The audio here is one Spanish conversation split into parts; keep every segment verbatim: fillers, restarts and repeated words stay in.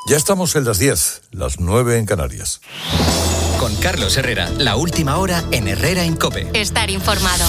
Ya estamos en las diez, las nueve en Canarias. Con Carlos Herrera, la última hora en Herrera en COPE. Estar informado.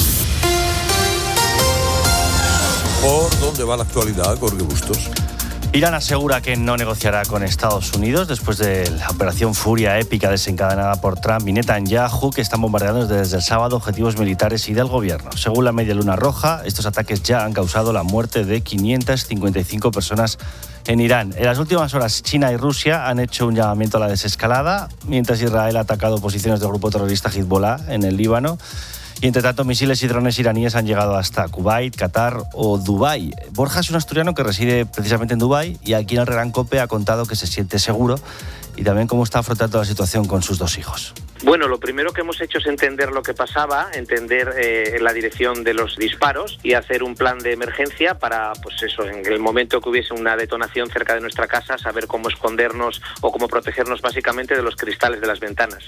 ¿Por dónde va la actualidad, Jorge Bustos? Irán asegura que no negociará con Estados Unidos después de la operación Furia épica desencadenada por Trump y Netanyahu, que están bombardeando desde el sábado objetivos militares y del gobierno. Según la Media Luna Roja, estos ataques ya han causado la muerte de quinientas cincuenta y cinco personas en Irán. En las últimas horas, China y Rusia han hecho un llamamiento a la desescalada, mientras Israel ha atacado posiciones del grupo terrorista Hezbollah en el Líbano. Y entre tanto, misiles y drones iraníes han llegado hasta Kuwait, Qatar o Dubái. Borja es un asturiano que reside precisamente en Dubái y aquí en el Herrera en COPE ha contado que se siente seguro y también cómo está afrontando la situación con sus dos hijos. Bueno, lo primero que hemos hecho es entender lo que pasaba, entender eh, la dirección de los disparos y hacer un plan de emergencia para, pues eso, en el momento que hubiese una detonación cerca de nuestra casa, saber cómo escondernos o cómo protegernos básicamente de los cristales de las ventanas.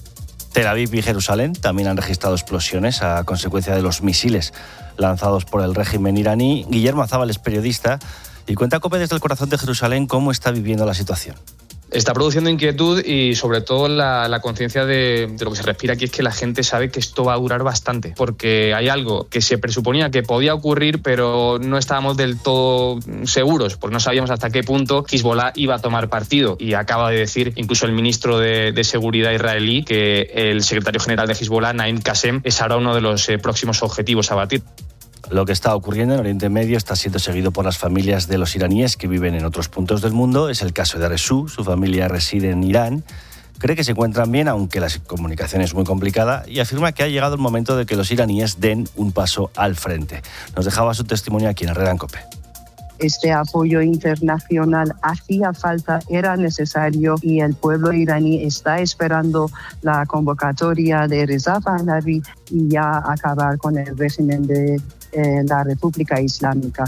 Tel Aviv y Jerusalén también han registrado explosiones a consecuencia de los misiles lanzados por el régimen iraní. Guillermo Azábal es periodista y cuenta a COPE desde el corazón de Jerusalén cómo está viviendo la situación. Está produciendo inquietud y sobre todo la, la conciencia de, de lo que se respira aquí es que la gente sabe que esto va a durar bastante, porque hay algo que se presuponía que podía ocurrir, pero no estábamos del todo seguros, porque no sabíamos hasta qué punto Hezbollah iba a tomar partido. Y acaba de decir incluso el ministro de, de Seguridad israelí que el secretario general de Hezbollah, Naim Qassem, es ahora uno de los eh, próximos objetivos a batir. Lo que está ocurriendo en Oriente Medio está siendo seguido por las familias de los iraníes que viven en otros puntos del mundo. Es el caso de Aresu, su familia reside en Irán. Cree que se encuentran bien, aunque la comunicación es muy complicada, y afirma que ha llegado el momento de que los iraníes den un paso al frente. Nos dejaba su testimonio aquí en Herrera en COPE. Este apoyo internacional hacía falta, era necesario y el pueblo iraní está esperando la convocatoria de Reza Pahlavi y ya acabar con el régimen de eh, la República Islámica.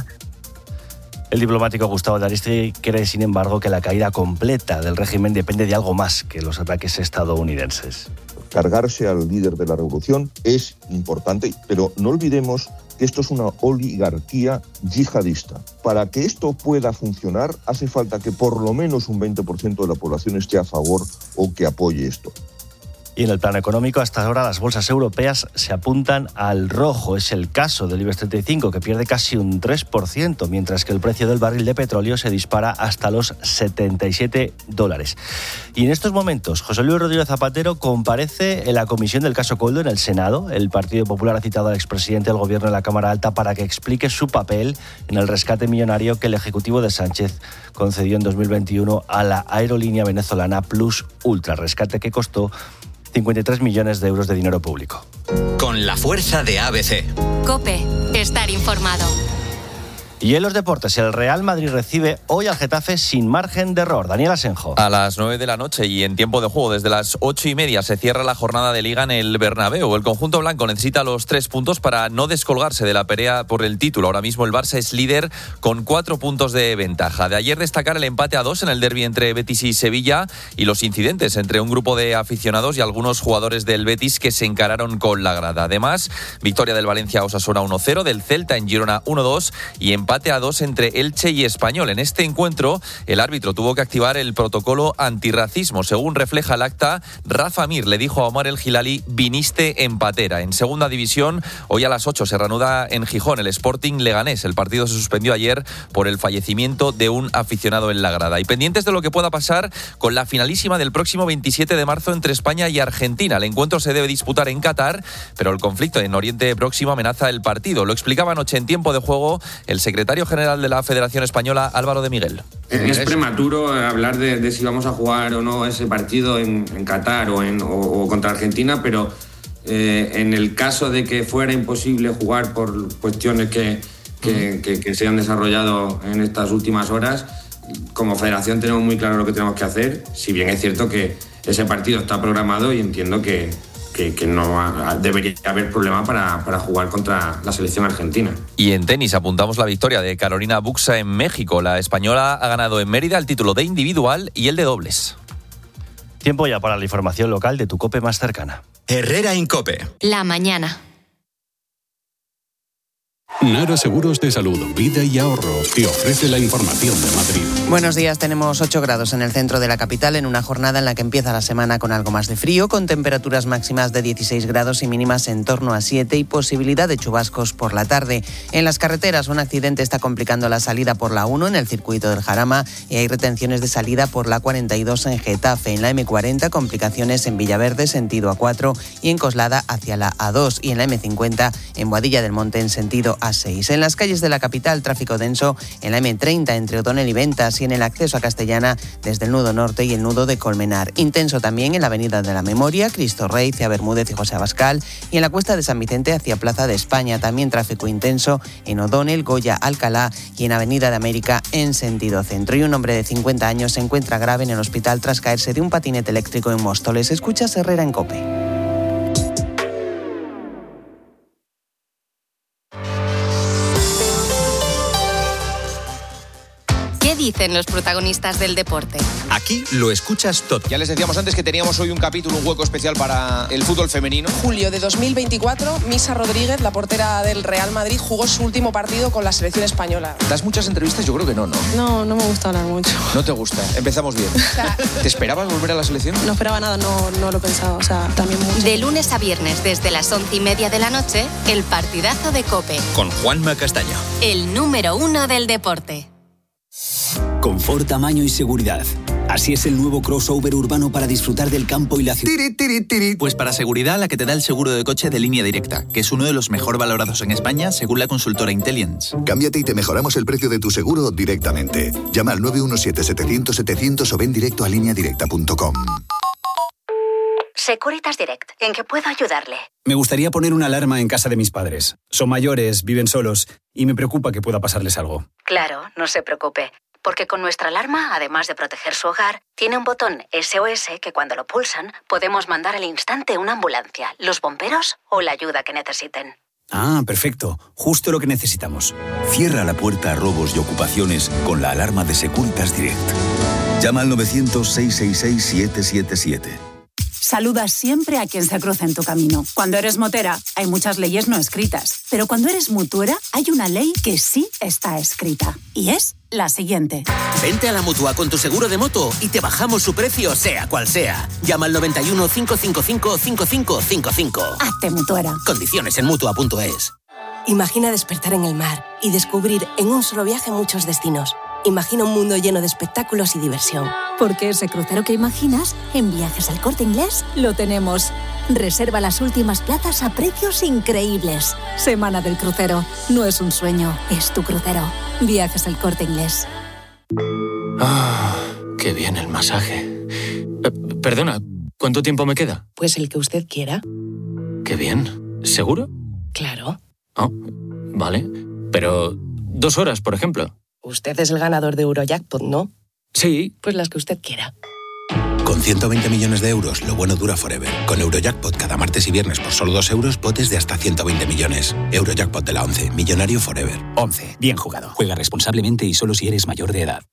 El diplomático Gustavo de Aristegui cree, sin embargo, que la caída completa del régimen depende de algo más que los ataques estadounidenses. Cargarse al líder de la revolución es importante, pero no olvidemos que esto es una oligarquía yihadista. Para que esto pueda funcionar, hace falta que por lo menos un veinte por ciento de la población esté a favor o que apoye esto. Y en el plano económico, hasta ahora las bolsas europeas se apuntan al rojo. Es el caso del IBEX treinta y cinco, que pierde casi un tres por ciento, mientras que el precio del barril de petróleo se dispara hasta los setenta y siete dólares. Y en estos momentos, José Luis Rodríguez Zapatero comparece en la comisión del caso Koldo en el Senado. El Partido Popular ha citado al expresidente del Gobierno en la Cámara Alta para que explique su papel en el rescate millonario que el Ejecutivo de Sánchez concedió en dos mil veintiuno a la aerolínea venezolana Plus Ultra, rescate que costó cincuenta y tres millones de euros de dinero público. Con la fuerza de A B C. COPE, estar informado. Y en los deportes, el Real Madrid recibe hoy al Getafe sin margen de error. Daniel Asenjo. A las nueve de la noche y en tiempo de juego, desde las ocho y media, se cierra la jornada de Liga en el Bernabéu. El conjunto blanco necesita los tres puntos para no descolgarse de la pelea por el título. Ahora mismo el Barça es líder con cuatro puntos de ventaja. De ayer destacar el empate a dos en el derbi entre Betis y Sevilla y los incidentes entre un grupo de aficionados y algunos jugadores del Betis que se encararon con la grada. Además, victoria del Valencia Osasuna uno cero, del Celta en Girona uno dos y empate a dos entre Elche y Español. En este encuentro, el árbitro tuvo que activar el protocolo antirracismo. Según refleja el acta, Rafa Mir le dijo a Omar El Hilali: viniste en patera. En segunda división, hoy a las ocho se reanuda en Gijón el Sporting Leganés. El partido se suspendió ayer por el fallecimiento de un aficionado en la grada. Y pendientes de lo que pueda pasar con la finalísima del próximo veintisiete de marzo entre España y Argentina. El encuentro se debe disputar en Qatar, pero el conflicto en Oriente Próximo amenaza el partido. Lo explicaba anoche en tiempo de juego el secretario general de la Federación Española, Álvaro de Miguel. Es prematuro hablar de, de si vamos a jugar o no ese partido en, en Qatar o, en, o, o contra Argentina, pero eh, en el caso de que fuera imposible jugar por cuestiones que, que, que, que se han desarrollado en estas últimas horas, como federación tenemos muy claro lo que tenemos que hacer, si bien es cierto que ese partido está programado y entiendo que Que, que no ha, debería haber problema para, para jugar contra la selección argentina. Y en tenis apuntamos la victoria de Carolina Buxa en México. La española ha ganado en Mérida el título de individual y el de dobles. Tiempo ya para la información local de tu COPE más cercana. Herrera en COPE. La mañana. Nara Seguros de Salud, Vida y Ahorro te ofrece la información de Madrid. Buenos días, tenemos ocho grados en el centro de la capital en una jornada en la que empieza la semana con algo más de frío, con temperaturas máximas de dieciséis grados y mínimas en torno a siete y posibilidad de chubascos por la tarde. En las carreteras, un accidente está complicando la salida por la uno en el circuito del Jarama y hay retenciones de salida por la cuarenta y dos en Getafe. En la eme cuarenta, complicaciones en Villaverde, sentido A cuatro y en Coslada hacia la A dos y en la eme cincuenta en Boadilla del Monte en sentido A seis. En las calles de la capital, tráfico denso en la eme treinta entre O'Donnell y Ventas y en el acceso a Castellana desde el nudo norte y el nudo de Colmenar. Intenso también en la avenida de la Memoria, Cristo Rey, Cea Bermúdez y José Abascal y en la cuesta de San Vicente hacia Plaza de España. También tráfico intenso en O'Donnell, Goya, Alcalá y en Avenida de América en sentido centro. Y un hombre de cincuenta años se encuentra grave en el hospital tras caerse de un patinete eléctrico en Móstoles. Escucha Herrera en COPE. ¿Qué dicen los protagonistas del deporte? Aquí lo escuchas todo. Ya les decíamos antes que teníamos hoy un capítulo, un hueco especial para el fútbol femenino. Julio de dos mil veinticuatro, Misa Rodríguez, la portera del Real Madrid, jugó su último partido con la selección española. ¿Das muchas entrevistas? Yo creo que no, ¿no? No, no me gusta hablar mucho. ¿No te gusta? Empezamos bien. O sea, ¿te esperabas volver a la selección? No esperaba nada, no, no lo pensaba. O sea, también mucho. De lunes a viernes, desde las once y media de la noche, el partidazo de COPE. Con Juanma Castaño. El número uno del deporte. Confort, tamaño y seguridad. Así es el nuevo crossover urbano para disfrutar del campo y la ciudad. Pues para seguridad, la que te da el seguro de coche de Línea Directa, que es uno de los mejor valorados en España según la consultora Intellience. Cámbiate y te mejoramos el precio de tu seguro directamente. Llama al nueve uno siete, setecientos, setecientos o ven directo a línea directa punto com. Securitas Direct, ¿en qué puedo ayudarle? Me gustaría poner una alarma en casa de mis padres. Son mayores, viven solos y me preocupa que pueda pasarles algo. Claro, no se preocupe. Porque con nuestra alarma, además de proteger su hogar, tiene un botón ese o ese que cuando lo pulsan podemos mandar al instante una ambulancia, los bomberos o la ayuda que necesiten. Ah, perfecto. Justo lo que necesitamos. Cierra la puerta a robos y ocupaciones con la alarma de Securitas Direct. Llama al novecientos, seiscientos sesenta y seis, siete siete siete. Saluda siempre a quien se cruza en tu camino. Cuando eres motera, hay muchas leyes no escritas. Pero cuando eres mutuera, hay una ley que sí está escrita. Y es la siguiente. Vente a la Mutua con tu seguro de moto y te bajamos su precio, sea cual sea. Llama al noventa y uno, cinco cinco cinco, cinco cinco cinco cinco. Hazte mutuera. Condiciones en Mutua punto es. Imagina despertar en el mar y descubrir en un solo viaje muchos destinos. Imagina un mundo lleno de espectáculos y diversión. Porque ese crucero que imaginas, en Viajes al Corte Inglés, lo tenemos. Reserva las últimas plazas a precios increíbles. Semana del crucero. No es un sueño, es tu crucero. Viajes al Corte Inglés. Ah, qué bien el masaje. Eh, perdona, ¿cuánto tiempo me queda? Pues el que usted quiera. Qué bien. ¿Seguro? Claro. Oh, vale. Pero dos horas, por ejemplo. Usted es el ganador de Eurojackpot, ¿no? Sí. Pues las que usted quiera. Con ciento veinte millones de euros, lo bueno dura forever. Con Eurojackpot cada martes y viernes por solo dos euros, potes de hasta ciento veinte millones. Eurojackpot de la once, millonario forever. once. Bien jugado. Juega responsablemente y solo si eres mayor de edad.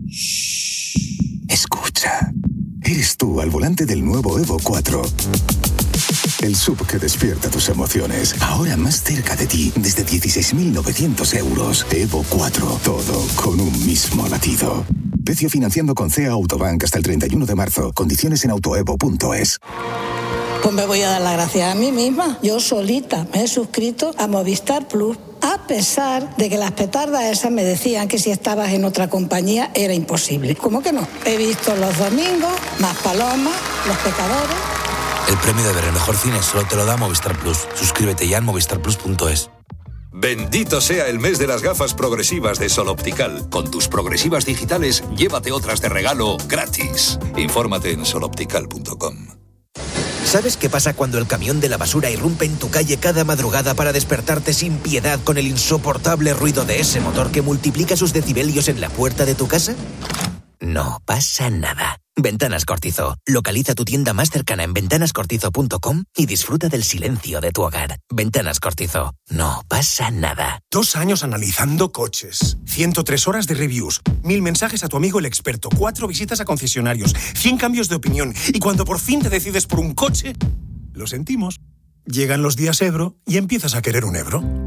Escucha. Eres tú al volante del nuevo Evo cuatro. El S U V que despierta tus emociones. Ahora más cerca de ti, desde dieciséis mil novecientos euros. Evo cuatro. Todo con un mismo latido. Precio financiando con C E A Autobank hasta el treinta y uno de marzo. Condiciones en autoevo punto es. Pues me voy a dar las gracias a mí misma. Yo solita me he suscrito a Movistar Plus. A pesar de que las petardas esas me decían que si estabas en otra compañía era imposible. ¿Cómo que no? He visto Los Domingos, Más Palomas, Los Pecadores. El premio de ver el mejor cine solo te lo da Movistar Plus. Suscríbete ya en movistar plus punto es. Bendito sea el mes de las gafas progresivas de Sol Optical. Con tus progresivas digitales, llévate otras de regalo gratis. Infórmate en sol optical punto com. ¿Sabes qué pasa cuando el camión de la basura irrumpe en tu calle cada madrugada para despertarte sin piedad con el insoportable ruido de ese motor que multiplica sus decibelios en la puerta de tu casa? No pasa nada. Ventanas Cortizo. Localiza tu tienda más cercana en ventanas cortizo punto com y disfruta del silencio de tu hogar. Ventanas Cortizo. No pasa nada. Dos años analizando coches, ciento tres horas de reviews, mil mensajes a tu amigo el experto, cuatro visitas a concesionarios, cien cambios de opinión y cuando por fin te decides por un coche, lo sentimos. Llegan los días Ebro y empiezas a querer un Ebro.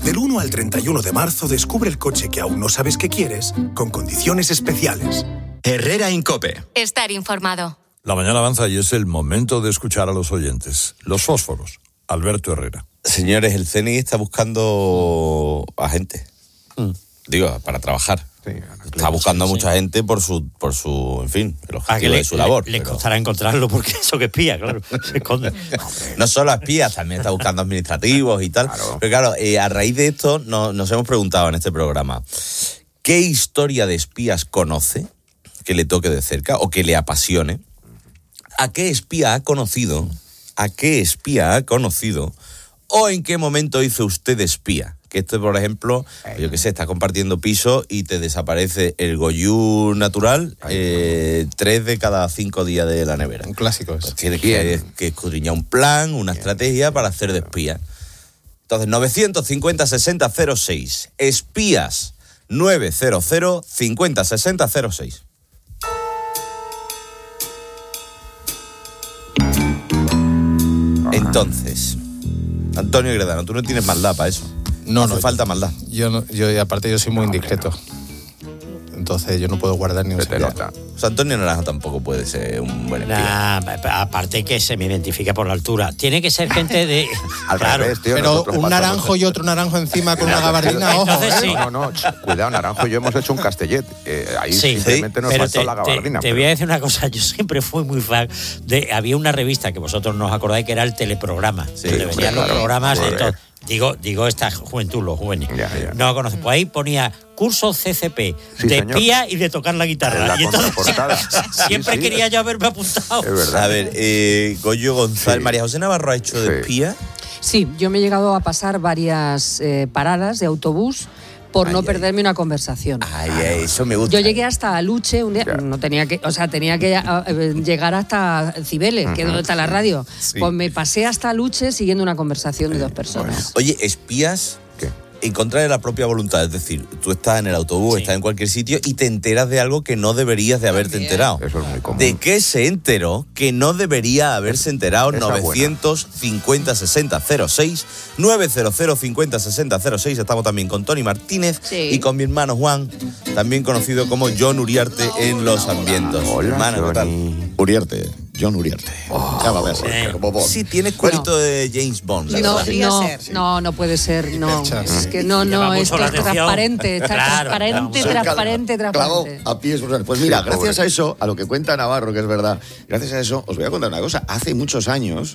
Del uno al treinta y uno de marzo descubre el coche que aún no sabes que quieres con condiciones especiales. Herrera Incope. Estar informado. La mañana avanza y es el momento de escuchar a los oyentes. Los fósforos. Alberto Herrera. Señores, el C N I está buscando a gente. Mm. Digo, para trabajar. Sí, está buscando sí, a mucha sí. gente por su, por su, en fin, el objetivo le, de su labor. Le, le pero... costará encontrarlo porque eso que espía, claro, se esconde. No solo espías, también está buscando administrativos y tal. Claro. Pero claro, eh, a raíz de esto no, nos hemos preguntado en este programa, ¿qué historia de espías conoce que le toque de cerca o que le apasione? ¿A qué espía ha conocido? ¿A qué espía ha conocido? ¿O en qué momento hizo usted espía? Que esto, por ejemplo, yo qué sé, estás compartiendo piso y te desaparece el goyú natural eh, tres de cada cinco días de la nevera. Un clásico eso. Pues tienes que, que escudriñar un plan, una Bien. estrategia para hacer de espía. Entonces, novecientos cincuenta sesenta cero seis. Espías novecientos cincuenta sesenta cero seis. Entonces, Antonio Gredano, tú no tienes maldad para eso. No, hace no, falta yo, maldad. Yo, no, yo, y aparte, yo soy muy indiscreto. Entonces, yo no puedo guardar ni un secreto. O sea, Antonio Naranjo tampoco puede ser un buen espía. Nah, aparte que se me identifica por la altura. Tiene que ser gente de... Al claro. revés, tío. Pero un naranjo y otro naranjo encima con una gabardina, ojo, Entonces, ¿eh? sí. No, no, no, cuidado, Naranjo y yo hemos hecho un Castellet. Eh, ahí sí, simplemente sí, nos faltó te, la gabardina. Te, te pero... voy a decir una cosa, yo siempre fui muy fan de... Había una revista que vosotros no os acordáis que era el Teleprograma. Sí, donde venían los claro, programas de todo. Digo, digo esta juventud, los jóvenes. Ya, ya. No lo conozco. Pues ahí ponía curso C C P sí, de señor. espía y de tocar la guitarra. La y entonces, siempre sí, sí. quería yo haberme apuntado. Es verdad. A ver, eh, Goyo González, sí. María José Navarro ha hecho sí. de espía. Sí, yo me he llegado a pasar varias eh, paradas de autobús por ay, no ay. perderme una conversación. Ay, ay, eso me gusta. Yo llegué hasta Aluche un día, ya. no tenía que, o sea, tenía que a, a, llegar hasta Cibeles, uh-huh. que es donde está la radio. Sí. Pues me pasé hasta Aluche siguiendo una conversación de dos personas. Oye, espías ¿Qué? en contra de la propia voluntad, es decir, tú estás en el autobús, sí. estás en cualquier sitio y te enteras de algo que no deberías de haberte También. enterado. Eso es muy común. ¿De qué se enteró que no debería haberse enterado? novecientos cincuenta sesenta cero seis, novecientos cincuenta sesenta cero seis. Estamos también con Tony Martínez sí. y con mi hermano Juan, también conocido como John Uriarte en los ambientos. Hola, hermano, ¿qué tal? Uriarte. John Uriarte. Oh, ya va a ver. Sí, sí tienes cuerito bueno, de James Bond. No, no, ser, sí. no, no puede ser. No, es que no, no, es, es transparente. Está claro, transparente, claro. transparente, transparente. Clavo a pies. Pues mira, gracias a eso, a lo que cuenta Navarro, que es verdad, gracias a eso, os voy a contar una cosa. Hace muchos años,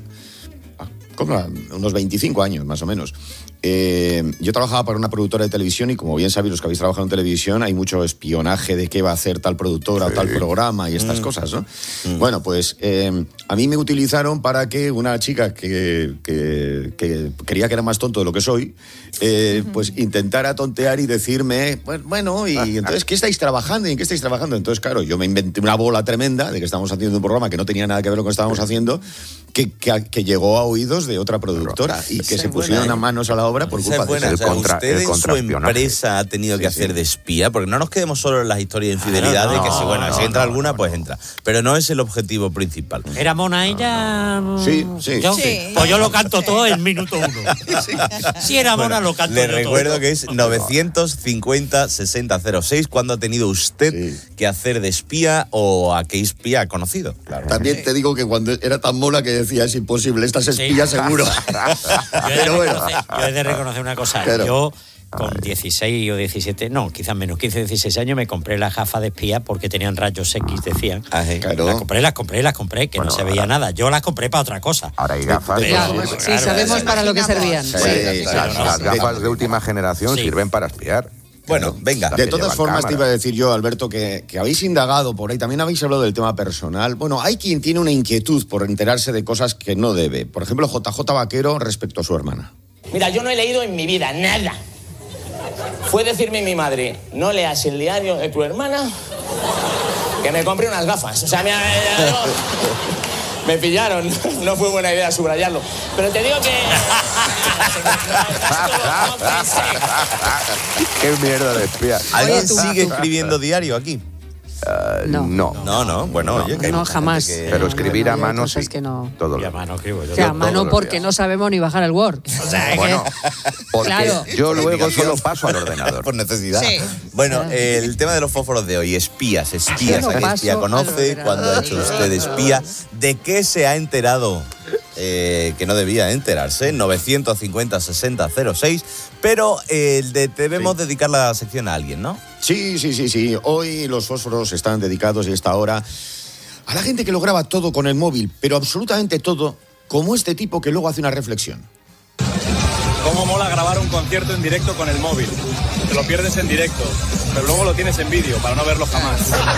como unos veinticinco años más o menos, eh, yo trabajaba para una productora de televisión y como bien sabéis los que habéis trabajado en televisión hay mucho espionaje de qué va a hacer tal productora sí. o tal programa y estas mm. cosas, ¿no? Mm. Bueno, pues eh, a mí me utilizaron para que una chica que, que, que quería que era más tonto de lo que soy, eh, pues intentara tontear y decirme, bueno, y entonces, ¿qué estáis trabajando? ¿Y en qué estáis trabajando? Entonces, claro, yo me inventé una bola tremenda de que estábamos haciendo un programa que no tenía nada que ver con lo que estábamos haciendo, que, que, que llegó a oídos de otra productora y que se pusieron a manos a la obra por culpa de eso. El contra, ¿usted el en su empresa ha tenido que sí, hacer sí. de espía? Porque no nos quedemos solo en las historias de infidelidad, ah, no, de que si, bueno, no, si entra no, alguna, no, pues no. entra. Pero no es el objetivo principal. ¿Era mona ella? Sí, sí. ¿Yo? sí. Pues yo lo canto todo en minuto uno. Sí, si era mona, bueno, lo canto le yo recuerdo todo. Que es novecientos cincuenta sesenta cero seis. ¿Cuándo ha tenido usted sí. que hacer de espía o a qué espía ha conocido? Claro. También sí. te digo que cuando era tan mona que decía, es imposible, esta es espía sí. seguro. Pero bueno. Yo he de reconocer una cosa. Claro. Yo con dieciséis o diecisiete, no, quizás menos, quince, dieciséis años me compré las gafas de espía porque tenían rayos X, decían. Ah, sí, claro. Las compré, las compré, las compré, que bueno, no se veía ahora, nada. Yo las compré para otra cosa. Ahora hay gafas. Pero, ya, sí, sí, claro, sabemos sí, para lo que servían. Sí, sí, sí, las, las gafas de última generación sí. sirven para espiar. Bueno, venga. De todas formas, cámara. Te iba a decir yo, Alberto, que, que habéis indagado por ahí, también habéis hablado del tema personal. Bueno, hay quien tiene una inquietud por enterarse de cosas que no debe. Por ejemplo, J J Vaquero respecto a su hermana. Mira, yo no he leído en mi vida nada. Fue decirme mi madre, no leas el diario de tu hermana, que me compré unas gafas. O sea, me, me pillaron. No fue buena idea subrayarlo. Pero te digo que... Qué mierda de espía. ¿Alguien sigue escribiendo diario aquí? Uh, no. no. No, no. Bueno, no. oye, que hay No, mucha jamás. Que... Pero escribir no, a mano sí. Que no... Todo y a mano escribo yo. O sea, a mano porque no sabemos ni bajar el Word. O sea, bueno, que... porque claro. yo luego solo paso al ordenador. Por necesidad. Sí. Bueno, el tema de los fósforos de hoy, espías, espías. ¿A qué espía conoce? ¿Cuándo ha hecho usted espía? ¿De qué se ha enterado? Eh, que no debía enterarse, novecientos cincuenta sesenta cero seis, pero eh, de, debemos sí. dedicar la sección a alguien, ¿no? Sí, sí, sí, sí. Hoy los fósforos están dedicados, y esta hora, a la gente que lo graba todo con el móvil, pero absolutamente todo, como este tipo que luego hace una reflexión. ¿Cómo mola grabar un concierto en directo con el móvil? Te lo pierdes en directo, pero luego lo tienes en vídeo para no verlo jamás.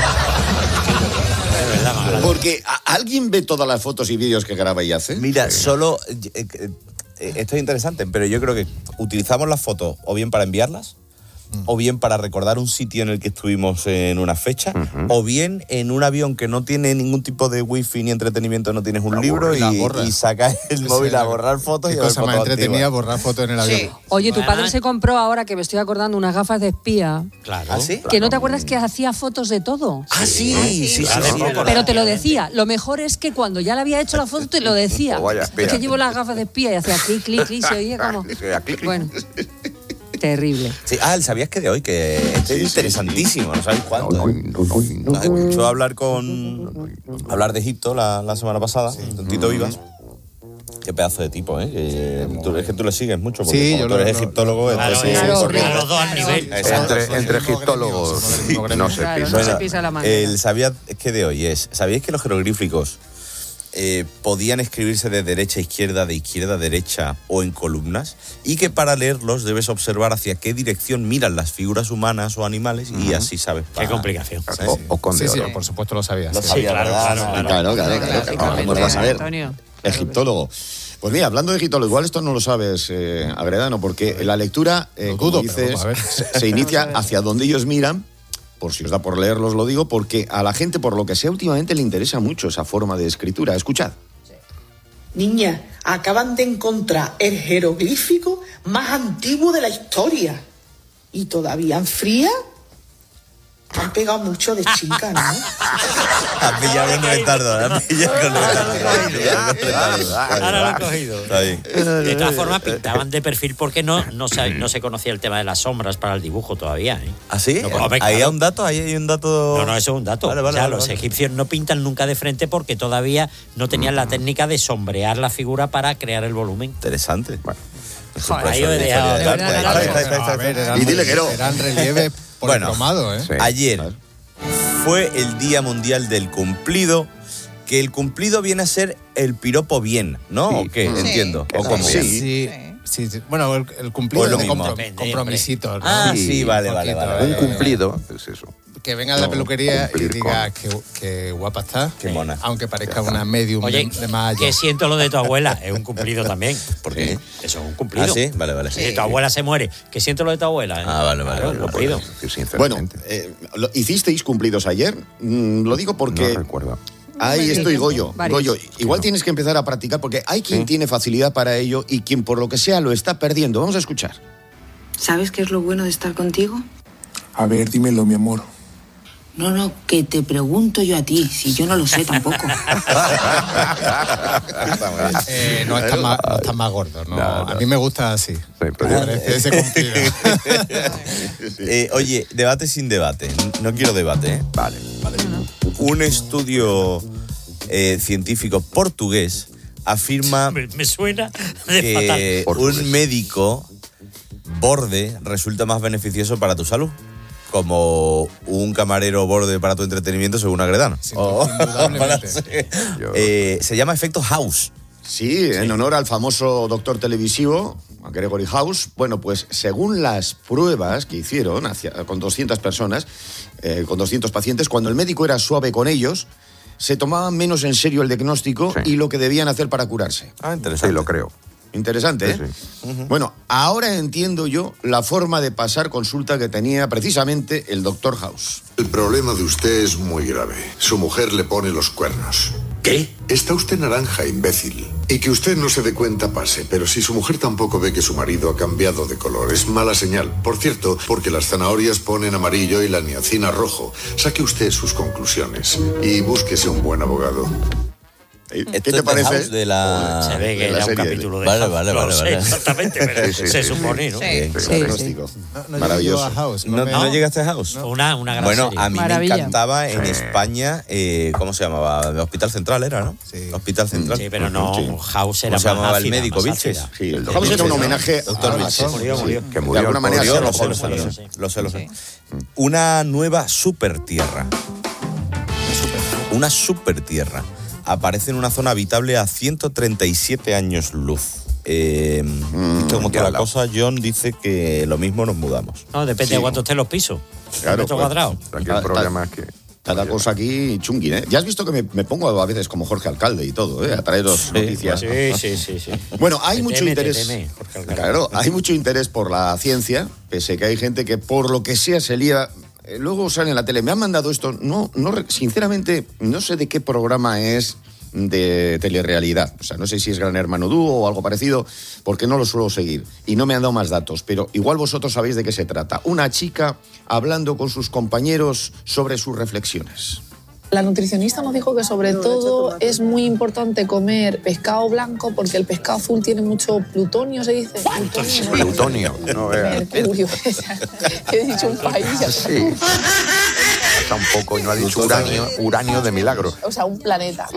Porque ¿alguien ve todas las fotos y vídeos que graba y hace? Mira, solo... Eh, eh, esto es interesante, pero yo creo que utilizamos las fotos o bien para enviarlas, mm. o bien para recordar un sitio en el que estuvimos en una fecha, uh-huh. o bien en un avión que no tiene ningún tipo de wifi ni entretenimiento, no tienes un la libro y, y sacas el sí, móvil sí, a borrar fotos. Qué y cosa más entretenida, antiguas. borrar fotos en el avión. Sí. Oye, tu padre se compró, ahora que me estoy acordando, unas gafas de espía. Claro. ¿Ah, sí? Que no te acuerdas que hacía fotos de todo. Ah, sí, sí, sí. sí, sí, sí pero te lo decía. Lo mejor es que cuando ya le había hecho la foto te lo decía. Oh, vaya, es que llevo las gafas de espía y hacía clic, clic, clic, se oía como... Bueno. Terrible. Sí, ah, ¿sabías que de hoy? Que este es sí, interesantísimo, sí, sí. ¿No sabéis cuánto? No, no, no, no, Nos escuchó hablar con... hablar de Egipto la, la semana pasada, sí. con Tito Vivas. Qué pedazo de tipo, ¿eh? Que tú, es que tú le sigues mucho, porque sí, como yo tú eres lo, egiptólogo... Claro, entonces, claro, sí, claro, los dos al nivel. Entre, entre egiptólogos sí, no se claro, pisa. No se pisa la mano. El sabía que de hoy es... ¿Sabíais que los jeroglíficos eh, podían escribirse de derecha a izquierda, de izquierda a derecha o en columnas? Y que para leerlos debes observar hacia qué dirección miran las figuras humanas o animales uh-huh. y así sabes. Para... Qué complicación. Sí, o, o con sí, sí, oro. por supuesto lo sabías. Lo sí, sabía, claro, ¿verdad? claro, claro. Claro, claro, claro. claro. Vamos a saber. Antonio. Egiptólogo. Pues mira, hablando de egiptólogo, igual esto no lo sabes, eh, Agredano, porque la lectura, eh, lo como dudo, dices, pero se, se inicia hacia donde ellos miran, por si os da por leerlos lo digo, porque a la gente, por lo que sea, últimamente le interesa mucho esa forma de escritura. Escuchad. Niña, acaban de encontrar el jeroglífico más antiguo de la historia. ¿Y todavía enfría? Han pegado mucho de chica, ¿no? Han pillado con retardo, han pillado con retardo. Ahora lo he cogido. De todas formas, pintaban de perfil porque no, no, se, no se conocía el tema de las sombras para el dibujo todavía. ¿eh? ¿Ah, sí? No, pues, ¿Ahí hay un dato? ¿Ahí hay un dato? No, no, eso es un dato. Vale, vale, o sea, vale, los vale. egipcios no pintan nunca de frente porque todavía no tenían la técnica de sombrear la figura para crear el volumen. Interesante. Bueno. Joder, ahí he dejado. Y dile que no. Eran relieves por bueno, el cromado, ¿eh? Sí. Ayer fue el Día Mundial del Cumplido, que el cumplido viene a ser el piropo bien, ¿no? Sí. ¿O qué? Sí. Entiendo. ¿O cómo? Sí. Sí. Sí, sí. Bueno, el, el cumplido es lo de mismo. Comprom- compromisito, ¿no? Ah, sí, sí vale, vale, vale, vale. Un cumplido es eso. Que venga de la peluquería y diga que, que guapa está. Qué mona. Aunque parezca una medium. Oye, de, de más allá. Que siento lo de tu abuela, es un cumplido también. ¿Por qué? Eso es un cumplido. Ah, sí, vale, vale. Si tu abuela se muere, que siento lo de tu abuela. ¿eh? Ah, vale, vale. Claro, vale, cumplido. Bueno, eh, lo, ¿hicisteis cumplidos ayer? Mm, lo digo porque... No recuerdo. Ahí estoy, Goyo. Varios. Goyo, igual tienes que empezar a practicar porque hay quien ¿Sí? tiene facilidad para ello y quien por lo que sea lo está perdiendo. Vamos a escuchar. ¿Sabes qué es lo bueno de estar contigo? A ver, dímelo, mi amor. No, no, que te pregunto yo a ti, si yo no lo sé tampoco. eh, no estás más, no está más gordo, no. No, no. A mí me gusta así. Sí, pero ese cumplido. eh, oye, debate sin debate. No quiero debate, ¿eh? Vale, vale. Un estudio eh, científico portugués afirma me, me suena de que fatal. un médico borde resulta más beneficioso para tu salud. Como un camarero borde para tu entretenimiento según Agredano. Sí, oh, eh, se llama efecto House. Sí, en honor al famoso doctor televisivo, Gregory House. Bueno, pues según las pruebas que hicieron hacia, con doscientas personas, eh, con doscientos pacientes, cuando el médico era suave con ellos, se tomaban menos en serio el diagnóstico sí. y lo que debían hacer para curarse. Ah, interesante. Sí, lo creo. Interesante, ¿eh? Sí, sí. Uh-huh. Bueno, ahora entiendo yo la forma de pasar consulta que tenía precisamente el doctor House. El problema de usted es muy grave. Su mujer le pone los cuernos. ¿Qué? Está usted naranja, imbécil. Y que usted no se dé cuenta pase, pero si su mujer tampoco ve que su marido ha cambiado de color, es mala señal. Por cierto, porque las zanahorias ponen amarillo y la niacina rojo. Saque usted sus conclusiones y búsquese un buen abogado. ¿Qué te parece? De la... Se ve que de la era un serie. capítulo de Vale, House. vale, No vale, lo sé vale. exactamente, pero Sí, sí, se sí, supone, sí. ¿no? Sí, Sí, sí, fantástico. No, no Maravilloso. llego a House, ¿No, me- ¿No llegaste a House? Una, una gran Bueno, serie. a mí Maravilla. me encantaba en Sí. España, eh, ¿cómo se llamaba? Hospital Central era, ¿no? Sí. Hospital Central. Sí, pero no, Sí. House era ¿Cómo se más llamaba el ácida, médico? más ¿Vilches? ácida. Sí, El House era un Vilches, homenaje ¿no? Doctor a- Vilches. Murió, murió. Que De murió. alguna manera Murió, se lo sé, lo lo sé, lo murió, sé, sí. lo sé, lo sé. Una nueva super tierra. Una super tierra. Aparece en una zona habitable a ciento treinta y siete años luz. Eh, visto como ya toda al la lado. cosa, John dice que lo mismo nos mudamos. No, depende Sí. de cuánto estén los pisos. Claro, Metro pues. cuadrado. Aquí Ta- el problema es que... Está la cosa aquí chungui, ¿eh? Ya has visto que me, me pongo a veces como Jorge Alcalde y todo, ¿eh? A traeros noticias. Sí, sí, sí, sí. Bueno, hay Te mucho teme, te interés. teme, Jorge Alcalde. Claro, hay mucho interés por la ciencia, pese que hay gente que por lo que sea se lía. Eh, Luego sale en la tele. Me han mandado esto. No, no, re- sinceramente, no sé de qué programa es de telerrealidad. O sea, no sé si es Gran Hermano Dúo o algo parecido, porque no lo suelo seguir. Y no me han dado más datos, pero igual vosotros sabéis de qué se trata. Una chica hablando con sus compañeros sobre sus reflexiones. La nutricionista nos dijo que sobre todo es muy importante comer pescado blanco porque el pescado azul tiene mucho plutonio, se dice. Plutonio. Plutonio. No veas. Mercurio. He dicho un país. ya está. Sí. Está un poco, no ha dicho uranio, uranio de milagro. O sea, un planeta.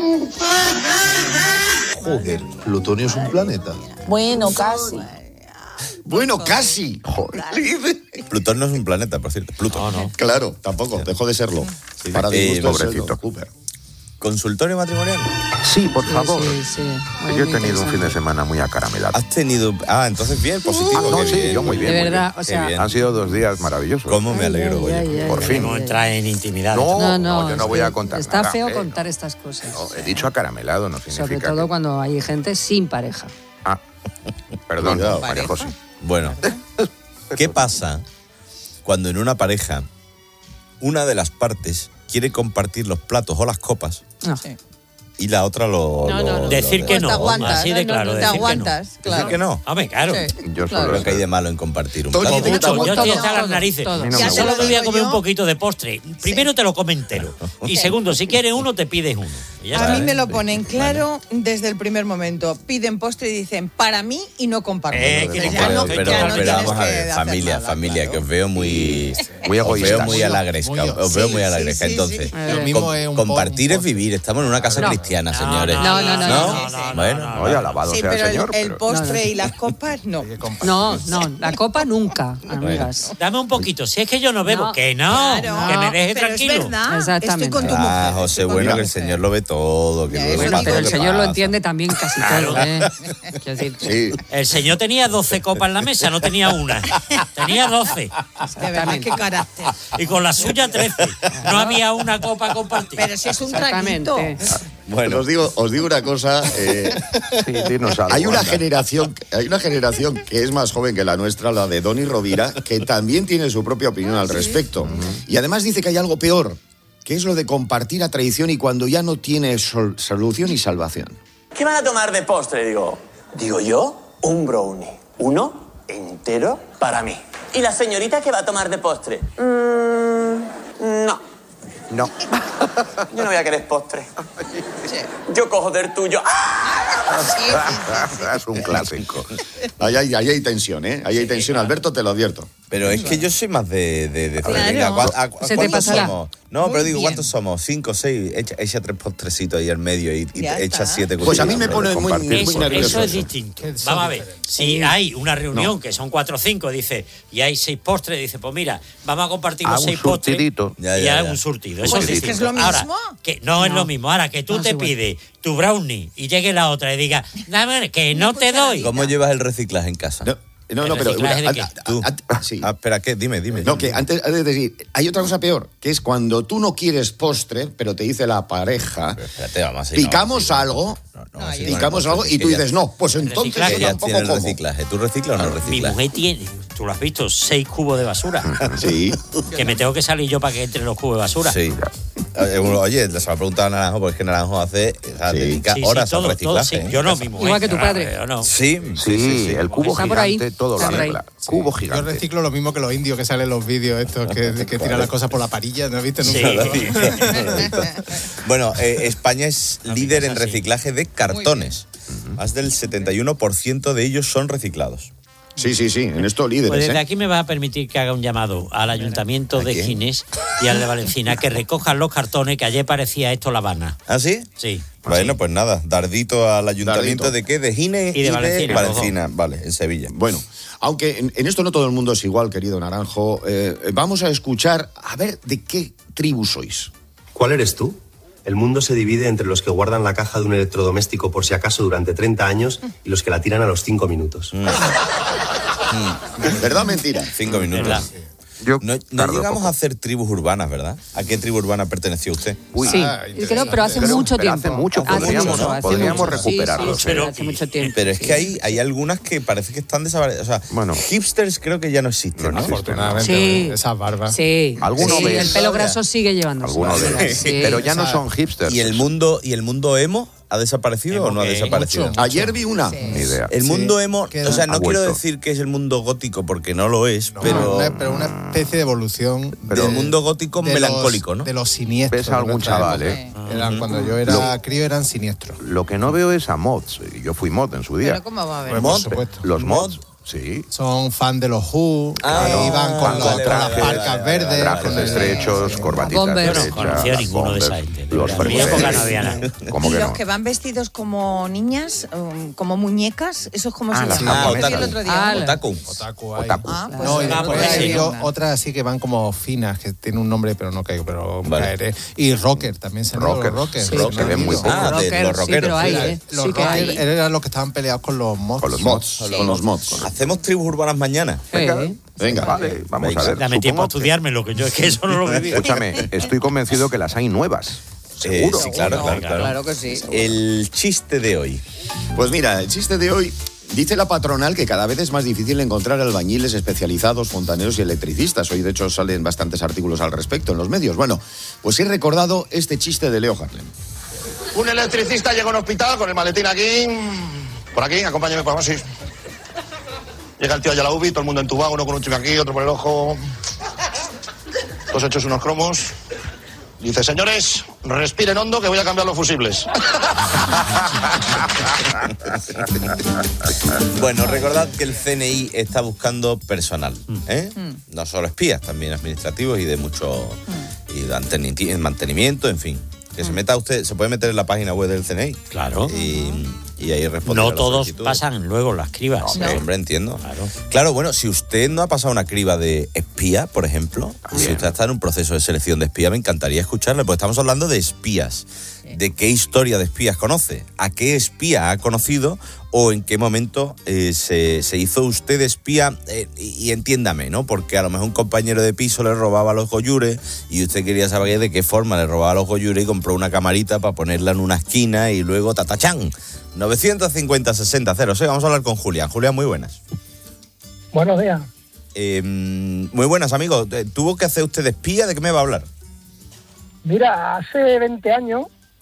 Joder, Plutonio es un planeta. Bueno, casi. Bueno, casi. Plutón no es un planeta, por cierto. Plutón. No, no. Claro, tampoco, dejó de serlo. Sí, Para eh, disgusto del pobrecito. Sheldon Cooper. ¿Consultorio matrimonial? Sí, por favor. Sí, sí. Muy Yo he tenido un interesante. fin de semana muy acaramelado. ¿Has tenido...? Ah, entonces bien, positivo. Ah, no, qué sí, bien. yo muy bien. De muy verdad, bien. o sea- Qué bien. Han sido dos días maravillosos. ¿Cómo me alegro, Ay, oye? ay, ay, Por ay, fin. No ay. entra en intimidad. No, No, no, no, yo no es voy que a contar Está nada, feo eh. contar estas cosas. No, he dicho acaramelado, no significa Sobre todo que- cuando hay gente sin pareja. Ah, perdón, Cuidado. María José. Bueno, ¿qué pasa cuando en una pareja una de las partes quiere compartir los platos o las copas No. y la otra lo... No, lo- no, no. lo- Decir que Pues no, te aguantas, así de no, no, claro. te decir que no. aguantas, claro. ¿Decir que no? Hombre, claro. Sí. Yo Claro. solo Lo que hay de malo en compartir un Todo plato. el mundo Mucho, yo Todo, estoy hasta las todo, narices. todo. A mí no Ya me solo gusta. me voy a comer yo. un poquito de postre. Primero te lo come entero. Y segundo, si quieres uno, te pides uno. Y ya A está. mí me lo ponen claro desde el primer momento. Piden postre y dicen para mí y no comparto. Eh, que Ya no, no- Pero, pero, ya no pero tienes vamos a que ver, hacer familia, nada, familia, claro. que os veo muy... Muy Os egoístas. veo muy a la gresca, Muy- os veo sí, muy a la sí, gresca. sí, Entonces, sí. Lo mismo com- es un compartir po- es vivir. Estamos en una casa No. cristiana, No, señores. No, no, no, no, no, Bueno, Oye, alabado Sí, sea pero el el, Señor. el pero- postre No, no. y las copas no. No, no, la copa nunca, amigas. Dame un poquito. Si es que yo no bebo, No. que no. Claro. Que me deje Pero tranquilo. es verdad. Exactamente. Estoy con tu Ah, mujer. José, estoy con bueno, tu que el mujer. Señor lo ve todo. Que Ya, luego eso el Bueno, digo pero el pato señor lo pasa. entiende también casi Claro. todo, ¿eh? Quiero decir, Sí. El señor tenía doce copas en la mesa, no tenía una. Tenía doce. De verdad, qué carácter. Y con la suya trece. No había una copa compartida. Pero si es un exactamente. traguito. Bueno, os digo, os digo una cosa. eh, Sí, dinos algo, hay una anda. generación, hay una generación que es más joven que la nuestra, la de Doni Rovira, que también tiene su propia opinión al respecto. Y además dice que hay algo peor, que es lo de compartir a traición y cuando ya no tiene sol- solución y salvación. ¿Qué van a tomar de postre? Digo, digo yo, un brownie. Uno entero para mí. ¿Y la señorita qué va a tomar de postre? Mm, no. No. Yo no voy a querer postre. Yo cojo del tuyo. Es un clásico. Ahí hay, ahí hay tensión, ¿eh? Ahí hay tensión, Alberto, te lo advierto. Pero es que yo soy más de... de, de Claro. venga, ¿cuá- a- a- Se te ¿cuántos pasará. somos? No, Muy pero digo, bien. ¿cuántos somos? Cinco, seis. Echa, echa tres postrecitos ahí al medio y, y Ya te echa está. siete Pues a mí me cuchillas, pone pero muy- compartir. muy Eso, nervioso eso es eso. distinto. Vamos a ver, si hay una reunión que son cuatro o cinco, dice, y hay seis postres, dice, pues mira, vamos a compartir Ah, los un seis postres surtidito. y Ya, hay ya, un ya. surtido. Eso Pues es es que distinto. es lo Ahora, mismo. que no, es No. lo mismo. Ahora, que tú No, te sí, bueno. pides tu brownie y llegue la otra y diga, dame, que no te doy. ¿Cómo llevas el reciclaje en casa? No, no, ¿El no, pero... reciclaje de a- qué? a- Tú. a- sí. Ah, espera, ¿qué? Dime, dime. No, dime. que antes, antes de decir, hay otra cosa peor, que es cuando tú no quieres postre, pero te dice la pareja, Espérate, vamos a ir, picamos no, algo, vamos a ir, picamos no, algo es y que tú ya- dices, no, pues entonces reciclaje yo Ella tampoco tiene el como. reciclaje. ¿Tú reciclas o no Mi reciclas? mujer tiene, tú lo has visto, seis cubos de basura. Sí. Que me tengo que salir yo para que entre los cubos de basura. Sí. Oye, se va a preguntar a Naranjo, porque es que Naranjo hace, o sea, Sí. dedica Sí, sí, horas todo, al reciclaje. todo, sí. ¿eh? Yo no, mi mujer. Igual que tu padre. Yo no. Sí, Sí, sí, sí, sí. el cubo Está por ahí, gigante, todo lo está por ahí. arregla. Cubo Yo gigante. reciclo lo mismo que los indios que salen en los vídeos estos que, que tiran las cosas por la parilla, ¿no viste nunca? Sí. Bueno, eh, España es líder en así. reciclaje de cartones. Más del setenta y uno por ciento de ellos son reciclados. Sí, sí, sí, en esto líderes, Pues desde ¿eh? aquí me vas a permitir que haga un llamado al Ayuntamiento de quién? Ginés y al de Valencina que recojan los cartones, que ayer parecía esto La Habana. ¿Ah, sí? Sí. Bueno, pues nada, dardito al ayuntamiento Dardito. de qué, de Gine Y de Valencina, Valencina, vale, en Sevilla. Bueno, aunque en, en esto no todo el mundo es igual, querido Naranjo, eh, vamos a escuchar, a ver, ¿de qué tribu sois? ¿Cuál eres tú? El mundo se divide entre los que guardan la caja de un electrodoméstico por si acaso durante treinta años y los que la tiran a los cinco minutos. ¿Verdad o mentira? Cinco minutos. ¿Verdad? Yo No, no tardo llegamos poco. a hacer tribus urbanas, ¿verdad? ¿A qué tribu urbana perteneció usted? Uy, Sí, Ah, creo, pero hace Pero- mucho pero tiempo. hace mucho, podríamos, mucho, ¿no? hace Podríamos mucho. recuperarlo, Sí, sí, pero- sí, hace mucho tiempo. Pero es que hay, hay algunas que parece que están desaparecidas. O sea, Bueno. hipsters creo que ya no existen, ¿no? Afortunadamente, Sí. esas barbas. Sí, Alguno sí, ves. el pelo graso sigue llevándose. Algunos de Sí. Pero ya no esa- son hipsters. ¿Y el mundo, y el mundo emo ha desaparecido ¿Emo o no ha qué? desaparecido? Mucho. Ayer vi una. Ni idea. El Sí, mundo emo, queda- o sea, no ha quiero vuelto. decir que es el mundo gótico porque no lo es, pero Una, pero una especie de evolución Pero del el mundo gótico de melancólico, los- ¿no? De los siniestros. Ves a algún de nuestra chaval, época. ¿eh? Eran, cuando yo era crío eran siniestros. Lo que no veo es a mods. Yo fui mod en su día. Pero ¿cómo va a haber? Pues, por supuesto. Los Mod. mods, sí. Son fan de los Who, Ah, que iban con, vale, los- vale, con las vale, parcas vale, verdes. Trajes con el- estrechos, corbatitas Bombers. Yo no derechas, conocía las ninguno de esa bombers, gente. los En mi fregones. época no había nada. ¿Cómo Y que los no? que van vestidos como niñas, um, como muñecas, eso es como Ah, se las llama. japonesas. Yo vi el otro día. Ah, la- Otaku. Otaku hay. Otaku. Ah, pues No, y ah, después pues hay sí. yo- otras así que van como finas, que tienen un nombre, pero no caigo, pero Vale. caeré. Y rocker también se han ido Rockers. los rockers. Sí, rock, se ven muy poco. Ah, de Rocker, los sí, rockeros. pero hay, sí. ¿eh? Los Sí que rockers hay. eran los que estaban peleados con los mods. Con los Mods, mods. con los mods. ¿Hacemos tribus urbanas mañana? Sí. Venga. Vale, vamos Venga. a ver. Dame tiempo a Supongo que- estudiármelo, que yo es que eso no lo viví. Escúchame, estoy convencido que las hay nuevas. Eh, Seguro. sí, claro, claro, claro. Claro que sí. El chiste de hoy. Pues mira, el chiste de hoy dice la patronal que cada vez es más difícil encontrar albañiles especializados, fontaneros y electricistas. Hoy, de hecho, salen bastantes artículos al respecto en los medios. Bueno, pues he recordado este chiste de Leo Harlem. Un electricista llega a un hospital con el maletín aquí. Por aquí, acompáñame por sí. Llega el tío allá a la U B I, todo el mundo entubado, uno con un chico aquí, otro por el ojo. Todos hechos unos cromos. Dice, señores, respiren hondo que voy a cambiar los fusibles. Bueno, recordad que el C N I está buscando personal, ¿eh? No solo espías, también administrativos y de mucho y de anteni- mantenimiento, en fin. Que se meta usted, se puede meter en la página web del C N I. Claro. Y, y ahí responde. No todos pasan luego las cribas. No, hombre, hombre, entiendo. Claro. Claro, bueno, si usted no ha pasado una criba de espía, por ejemplo, si usted está en un proceso de selección de espía, me encantaría escucharle, porque estamos hablando de espías. ¿De qué historia de espías conoce? ¿A qué espía ha conocido? ¿O en qué momento eh, se, se hizo usted espía? Eh, y, y entiéndame, ¿no? Porque a lo mejor un compañero de piso le robaba los goyures y usted quería saber de qué forma le robaba los goyures y compró una camarita para ponerla en una esquina y luego tatachán. novecientos cincuenta sesenta cero seis. Vamos a hablar con Julián. Julián, muy buenas. Buenos días. Eh, muy buenas, amigos. Eh, ¿Tuvo que hacer usted de espía? ¿De qué me va a hablar? Mira, hace veinte años,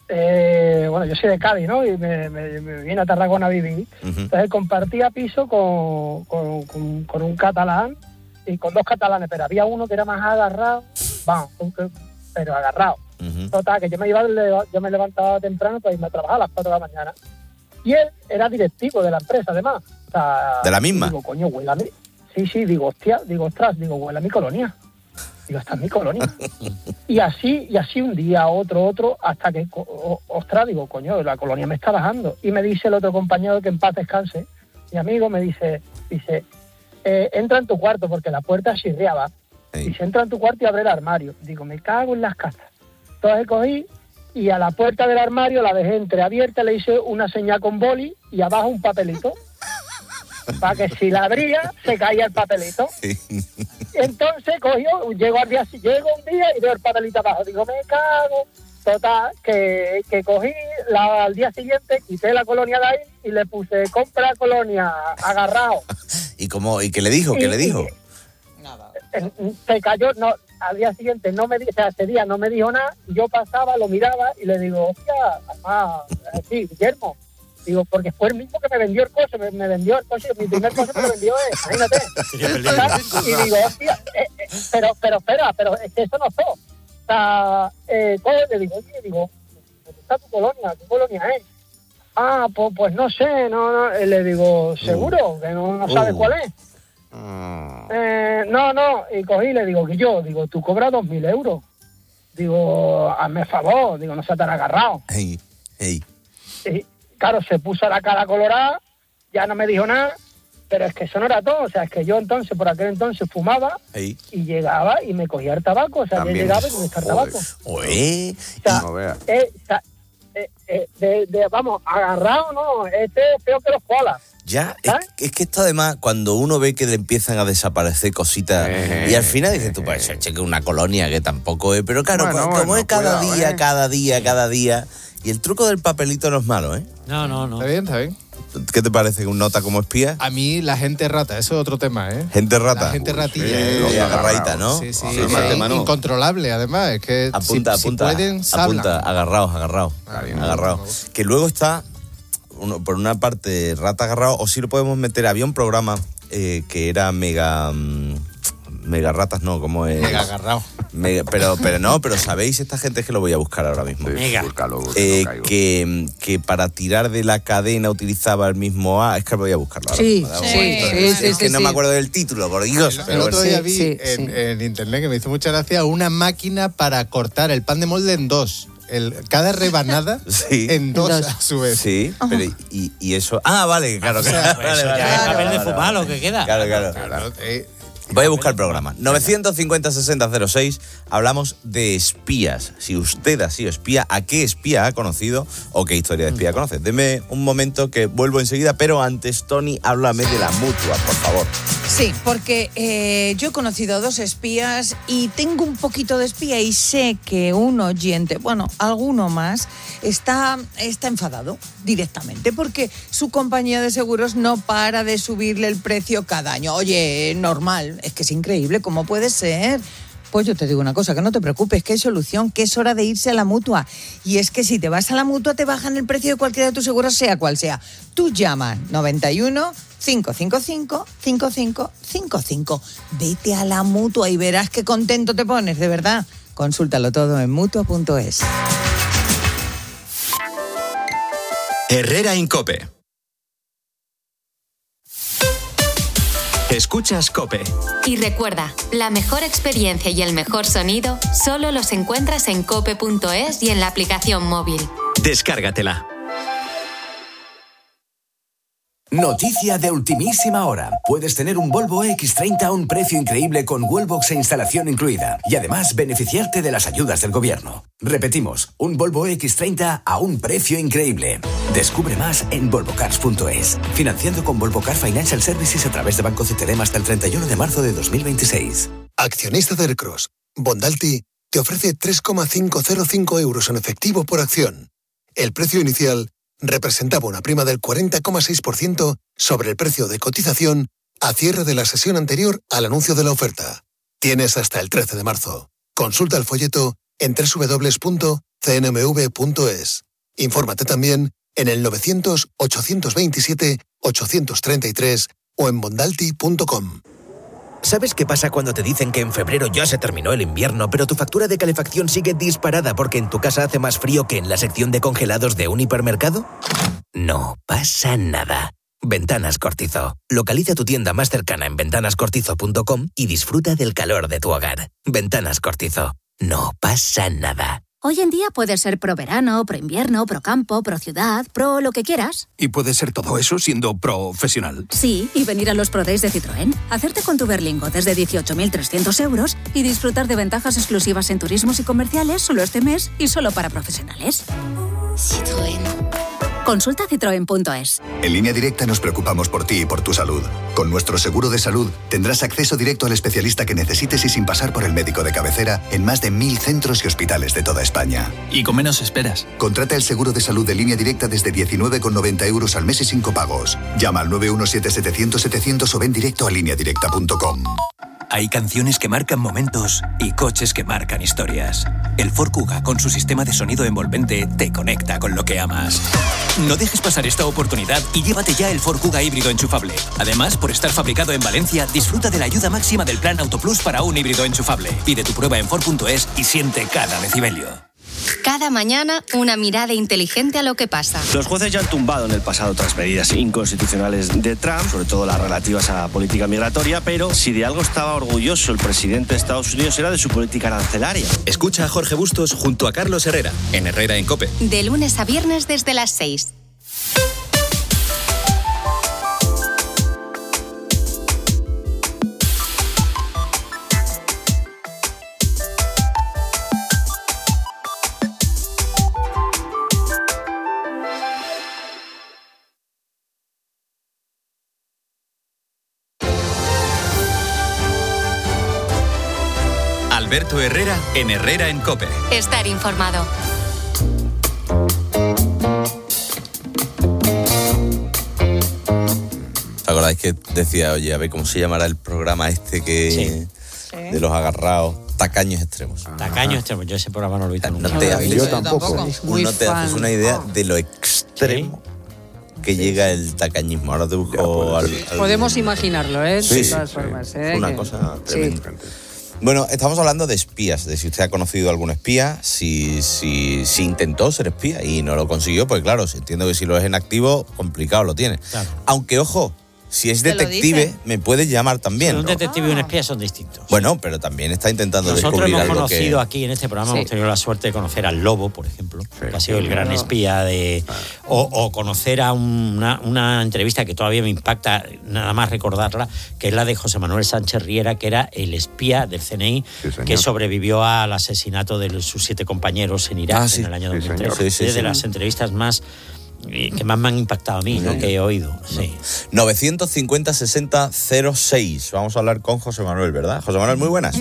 eh, bueno, yo soy de Cádiz, ¿no? Y me, me, me vine a Tarragona a vivir. Uh-huh. Entonces compartía piso con, con, con, con un catalán y con dos catalanes, pero había uno que era más agarrado, vamos, pero agarrado. Uh-huh. Total, que yo me iba, yo me levantaba temprano para irme a trabajar a las cuatro de la mañana. Y él era directivo de la empresa, además. O sea, ¿De la misma? Digo, coño, huele a mí. Sí, sí, digo, hostia, digo, ostras, digo, huele a mi colonia. Digo, esta es mi colonia. Y así, y así un día, otro, otro, hasta que, o, ostras, digo, coño, la colonia me está bajando. Y me dice el otro compañero, que en paz descanse, mi amigo, me dice, dice, eh, entra en tu cuarto, porque la puerta chirriaba. Dice, entra en tu cuarto y abre el armario. Digo, me cago en las casas. Entonces cogí y a la puerta del armario la dejé entreabierta, le hice una señal con boli y abajo un papelito. Para que si la abría, se caía el papelito. Entonces cogió, llego al día, llego un día y veo el papelito abajo. Digo, me cago. Total, que, que cogí la, al día siguiente, quité la colonia de ahí y le puse compra colonia, agarrado. ¿Y cómo, y qué le dijo? ¿Qué Y- le dijo? Eh, Se cayó, no, al día siguiente no me, o sea, ese día no me dijo nada, y yo pasaba, lo miraba y le digo, hostia, ah, sí, Guillermo. Digo, porque fue el mismo que me vendió el coche, me, me vendió el coche, mi primer coche me lo vendió él, imagínate. Y digo, hostia, eh, eh, pero, pero, espera, pero es que eso no es todo. O sea, eh, coge, le digo, oye, digo, ¿dónde está tu colonia? ¿Tu colonia es? Ah, pues, pues no sé, no, no. Y le digo, ¿seguro? Que no, no sabes uh. cuál es. Uh. Eh, no, no, y cogí y le digo, que yo, digo, tú cobras dos mil euros. Digo, hazme favor, digo, no se te han agarrado. Hey, hey. Y, claro, se puso la cara colorada, ya no me dijo nada, pero es que eso no era todo. O sea, es que yo entonces, por aquel entonces, fumaba hey. y llegaba y me cogía el tabaco. O sea, yo llegaba y me cogía el tabaco. Oye, o sea, no vea. Eh, o sea, eh, eh, de, de, vamos, agarrado, no, este es peor que los koalas. Ya, es, es que esto además, cuando uno ve que le empiezan a desaparecer cositas, eh, y al final dices tú, pues eh, cheque una colonia que tampoco es, pero claro, bueno, como bueno, es cada cuidado, día, eh. cada día, cada día, y el truco del papelito no es malo, ¿eh? No, no, no. Está bien, está bien. ¿Qué te parece un nota como espía? A mí la gente rata, eso es otro tema, ¿eh? Gente rata. La gente ratilla. Sí, sí, agarradita, ¿no? Sí, sí, sí, sí, sí. Incontrolable, además, es que apunta, si, apunta, si pueden, apunta, agarrados, agarrados, agarrados. Que luego está, uno, por una parte, rata agarrado, o si lo podemos meter, había un programa eh, que era mega... Um, mega ratas, no, ¿cómo es? Mega agarrado. Mega, pero, pero no, pero ¿sabéis? Esta gente es que lo voy a buscar ahora mismo. Sí, mega. Búscalo, búscalo, eh, caigo. que, que para tirar de la cadena utilizaba el mismo A. Es que voy a buscarlo ahora. Sí, ahora, sí, sí, sí, es sí, que sí, no sí. me acuerdo del título, por Dios. El, pero el otro bueno. día vi sí, en, sí. en internet, que me hizo mucha gracia, una máquina para cortar el pan de molde en dos. El, cada rebanada sí. en dos, Dos. a su vez. Sí, pero y, y eso... Ah, vale, claro. O sea, claro, Pues eso vale, ya vale, es papel vale, de fumar lo que queda. Claro, claro. Claro, eh, Voy a buscar el programa. novecientos cincuenta sesenta cero seis. Hablamos de espías. Si usted ha sido espía, ¿a qué espía ha conocido o qué historia de espía conoce? Deme un momento que vuelvo enseguida, pero antes, Tony, háblame de la mutua, por favor. Sí, porque eh, yo he conocido dos espías y tengo un poquito de espía y sé que un oyente, bueno, alguno más, está, está enfadado directamente porque su compañía de seguros no para de subirle el precio cada año. Oye, normal, es que es increíble, ¿cómo puede ser? Pues yo te digo una cosa, que no te preocupes, que hay solución, que es hora de irse a la mutua. Y es que si te vas a la mutua te bajan el precio de cualquiera de tus seguros, sea cual sea. Tú llama noventa y uno, cinco cinco cinco, cinco cinco cinco cinco. Vete a la mutua y verás qué contento te pones, de verdad. Consúltalo todo en mutua punto es. Herrera Incope. Escuchas COPE. Y recuerda, la mejor experiencia y el mejor sonido solo los encuentras en cope punto es y en la aplicación móvil. Descárgatela. Noticia de ultimísima hora. Puedes tener un Volvo equis treinta a un precio increíble con Wallbox e instalación incluida. Y además beneficiarte de las ayudas del gobierno. Repetimos, un Volvo equis treinta a un precio increíble. Descubre más en volvo cars punto es. Financiando con Volvo Car Financial Services a través de Banco C T D hasta el treinta y uno de marzo de dos mil veintiséis. Accionista de Aircross, Bondalti te ofrece tres coma quinientos cinco euros en efectivo por acción. El precio inicial representaba una prima del cuarenta coma seis por ciento sobre el precio de cotización a cierre de la sesión anterior al anuncio de la oferta. Tienes hasta el trece de marzo. Consulta el folleto en doble u doble u doble u punto c n m v punto es. Infórmate también en el novecientos, ochocientos veintisiete, ochocientos treinta y tres o en bondalti punto com. ¿Sabes qué pasa cuando te dicen que en febrero ya se terminó el invierno, pero tu factura de calefacción sigue disparada porque en tu casa hace más frío que en la sección de congelados de un hipermercado? No pasa nada. Ventanas Cortizo. Localiza tu tienda más cercana en ventanas cortizo punto com y disfruta del calor de tu hogar. Ventanas Cortizo. No pasa nada. Hoy en día puedes ser pro verano, pro invierno, pro campo, pro ciudad, pro lo que quieras. ¿Y puedes ser todo eso siendo profesional? Sí, y venir a los Pro Days de Citroën, hacerte con tu Berlingo desde dieciocho mil trescientos euros y disfrutar de ventajas exclusivas en turismos y comerciales solo este mes y solo para profesionales. Citroën. Consulta citroen punto es. En Línea Directa nos preocupamos por ti y por tu salud. Con nuestro seguro de salud tendrás acceso directo al especialista que necesites y sin pasar por el médico de cabecera en más de mil centros y hospitales de toda España. Y con menos esperas. Contrata el seguro de salud de Línea Directa desde diecinueve con noventa euros al mes y sin copagos. Llama al nueve uno siete, setecientos, setecientos o ven directo a línea directa punto com. Hay canciones que marcan momentos y coches que marcan historias. El Ford Kuga, con su sistema de sonido envolvente, te conecta con lo que amas. No dejes pasar esta oportunidad y llévate ya el Ford Kuga híbrido enchufable. Además, por estar fabricado en Valencia, disfruta de la ayuda máxima del Plan Autoplus para un híbrido enchufable. Pide tu prueba en Ford punto es y siente cada decibelio. Cada mañana, una mirada inteligente a lo que pasa. Los jueces ya han tumbado en el pasado otras medidas inconstitucionales de Trump, sobre todo las relativas a política migratoria, pero si de algo estaba orgulloso el presidente de Estados Unidos era de su política arancelaria. Escucha a Jorge Bustos junto a Carlos Herrera, en Herrera en COPE. De lunes a viernes desde las seis. Alberto Herrera en Herrera en COPE. Estar informado. ¿Te acordáis que decía, oye, a ver cómo se llamará el programa este que Sí. Sí. de los agarrados? Tacaños extremos. Tacaños extremos, yo ese programa no lo he visto nunca. No te haces, Yo tampoco. Muy no te haces fan. una idea de lo extremo que llega el tacañismo. Ahora te busco al, al- Podemos imaginarlo, ¿eh? Sí, de sí, todas sí. formas, ¿eh? Es una Que- cosa sí. tremenda. Bueno, estamos hablando de espías, de si usted ha conocido algún espía, si, si, si intentó ser espía y no lo consiguió, pues claro, entiendo que si lo es en activo, complicado lo tiene. Claro. Aunque, ojo, si es Te lo detective, dice. me puede llamar también. Un ¿no? detective y un espía son distintos. Bueno, pero también está intentando Nosotros descubrir hemos algo conocido que... aquí en este programa, Sí. hemos tenido la suerte de conocer al Lobo, por ejemplo, que ha sido el gran espía de... O, o conocer a una, una entrevista que todavía me impacta, nada más recordarla, que es la de José Manuel Sánchez Riera, que era el espía del C N I que sobrevivió al asesinato de sus siete compañeros en Irak Ah, sí. en el año Sí, dos mil tres. señor. Sí, sí, es de sí. las entrevistas más... eh, que más me han impactado a mí, ¿no? Que he oído. Sí. novecientos cincuenta sesenta cero seis. Vamos a hablar con José Manuel, ¿verdad? José Manuel, muy buenas.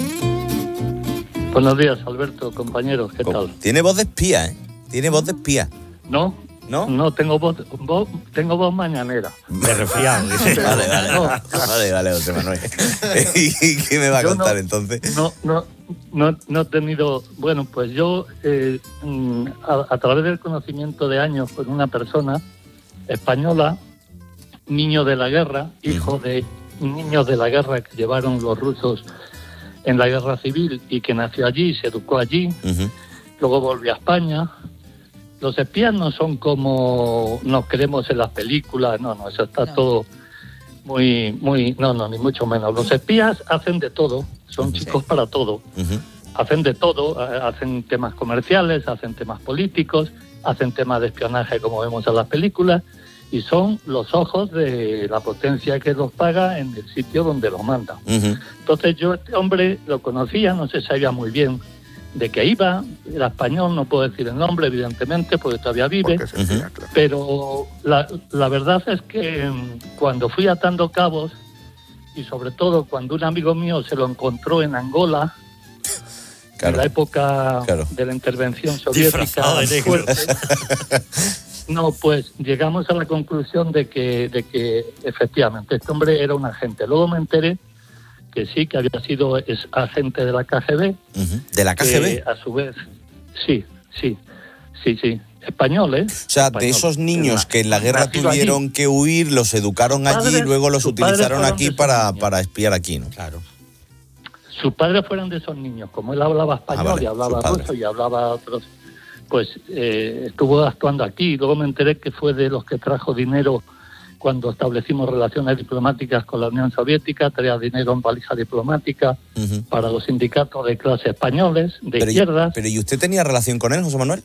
Buenos días, Alberto, compañeros, ¿qué tal? Tiene voz de espía, ¿eh? Tiene voz de espía. No, ¿No? No, tengo voz, voz- tengo voz mañanera. De resfriado. Vale, vale. No. Vale, vale, José Manuel. ¿Y qué me va a Yo contar no- entonces? No, no, no, no he tenido... Bueno, pues yo, eh, mm, a, a través del conocimiento de años con una persona española, niño de la guerra, hijo de niños de la guerra que llevaron los rusos en la guerra civil y que nació allí, se educó allí, luego volvió a España. Los espías no son como nos creemos en las películas, no, no, eso está todo muy, muy, no, no, ni mucho menos. Los espías hacen de todo, son chicos para todo, hacen de todo, eh, hacen temas comerciales, hacen temas políticos, hacen temas de espionaje como vemos en las películas y son los ojos de la potencia que los paga en el sitio donde los manda. Entonces yo este hombre lo conocía, no se sabía muy bien de qué iba, era español, no puedo decir el nombre evidentemente porque todavía vive, pero la, la verdad es que mm, cuando fui atando cabos y sobre todo cuando un amigo mío se lo encontró en Angola, en la época claro. de la intervención soviética Disfrazado de negro. fuerte, no, pues llegamos a la conclusión de que, de que efectivamente este hombre era un agente. Luego me enteré que sí, que había sido es agente de la K G B. ¿De la K G B? Que, a su vez, sí, sí, sí, sí, español, ¿eh? O sea, de esos niños que en la guerra tuvieron que huir, los educaron allí y luego los utilizaron aquí para, para espiar aquí, ¿no? Claro. Sus padres fueron de esos niños, como él hablaba español Ah, vale, y hablaba sus padres. ruso y hablaba otros, pues eh, estuvo actuando aquí. Y luego me enteré que fue de los que trajo dinero cuando establecimos relaciones diplomáticas con la Unión Soviética, traía dinero en valija diplomática para los sindicatos de clase españoles, de Pero, y- izquierdas. pero ¿y usted tenía relación con él, José Manuel?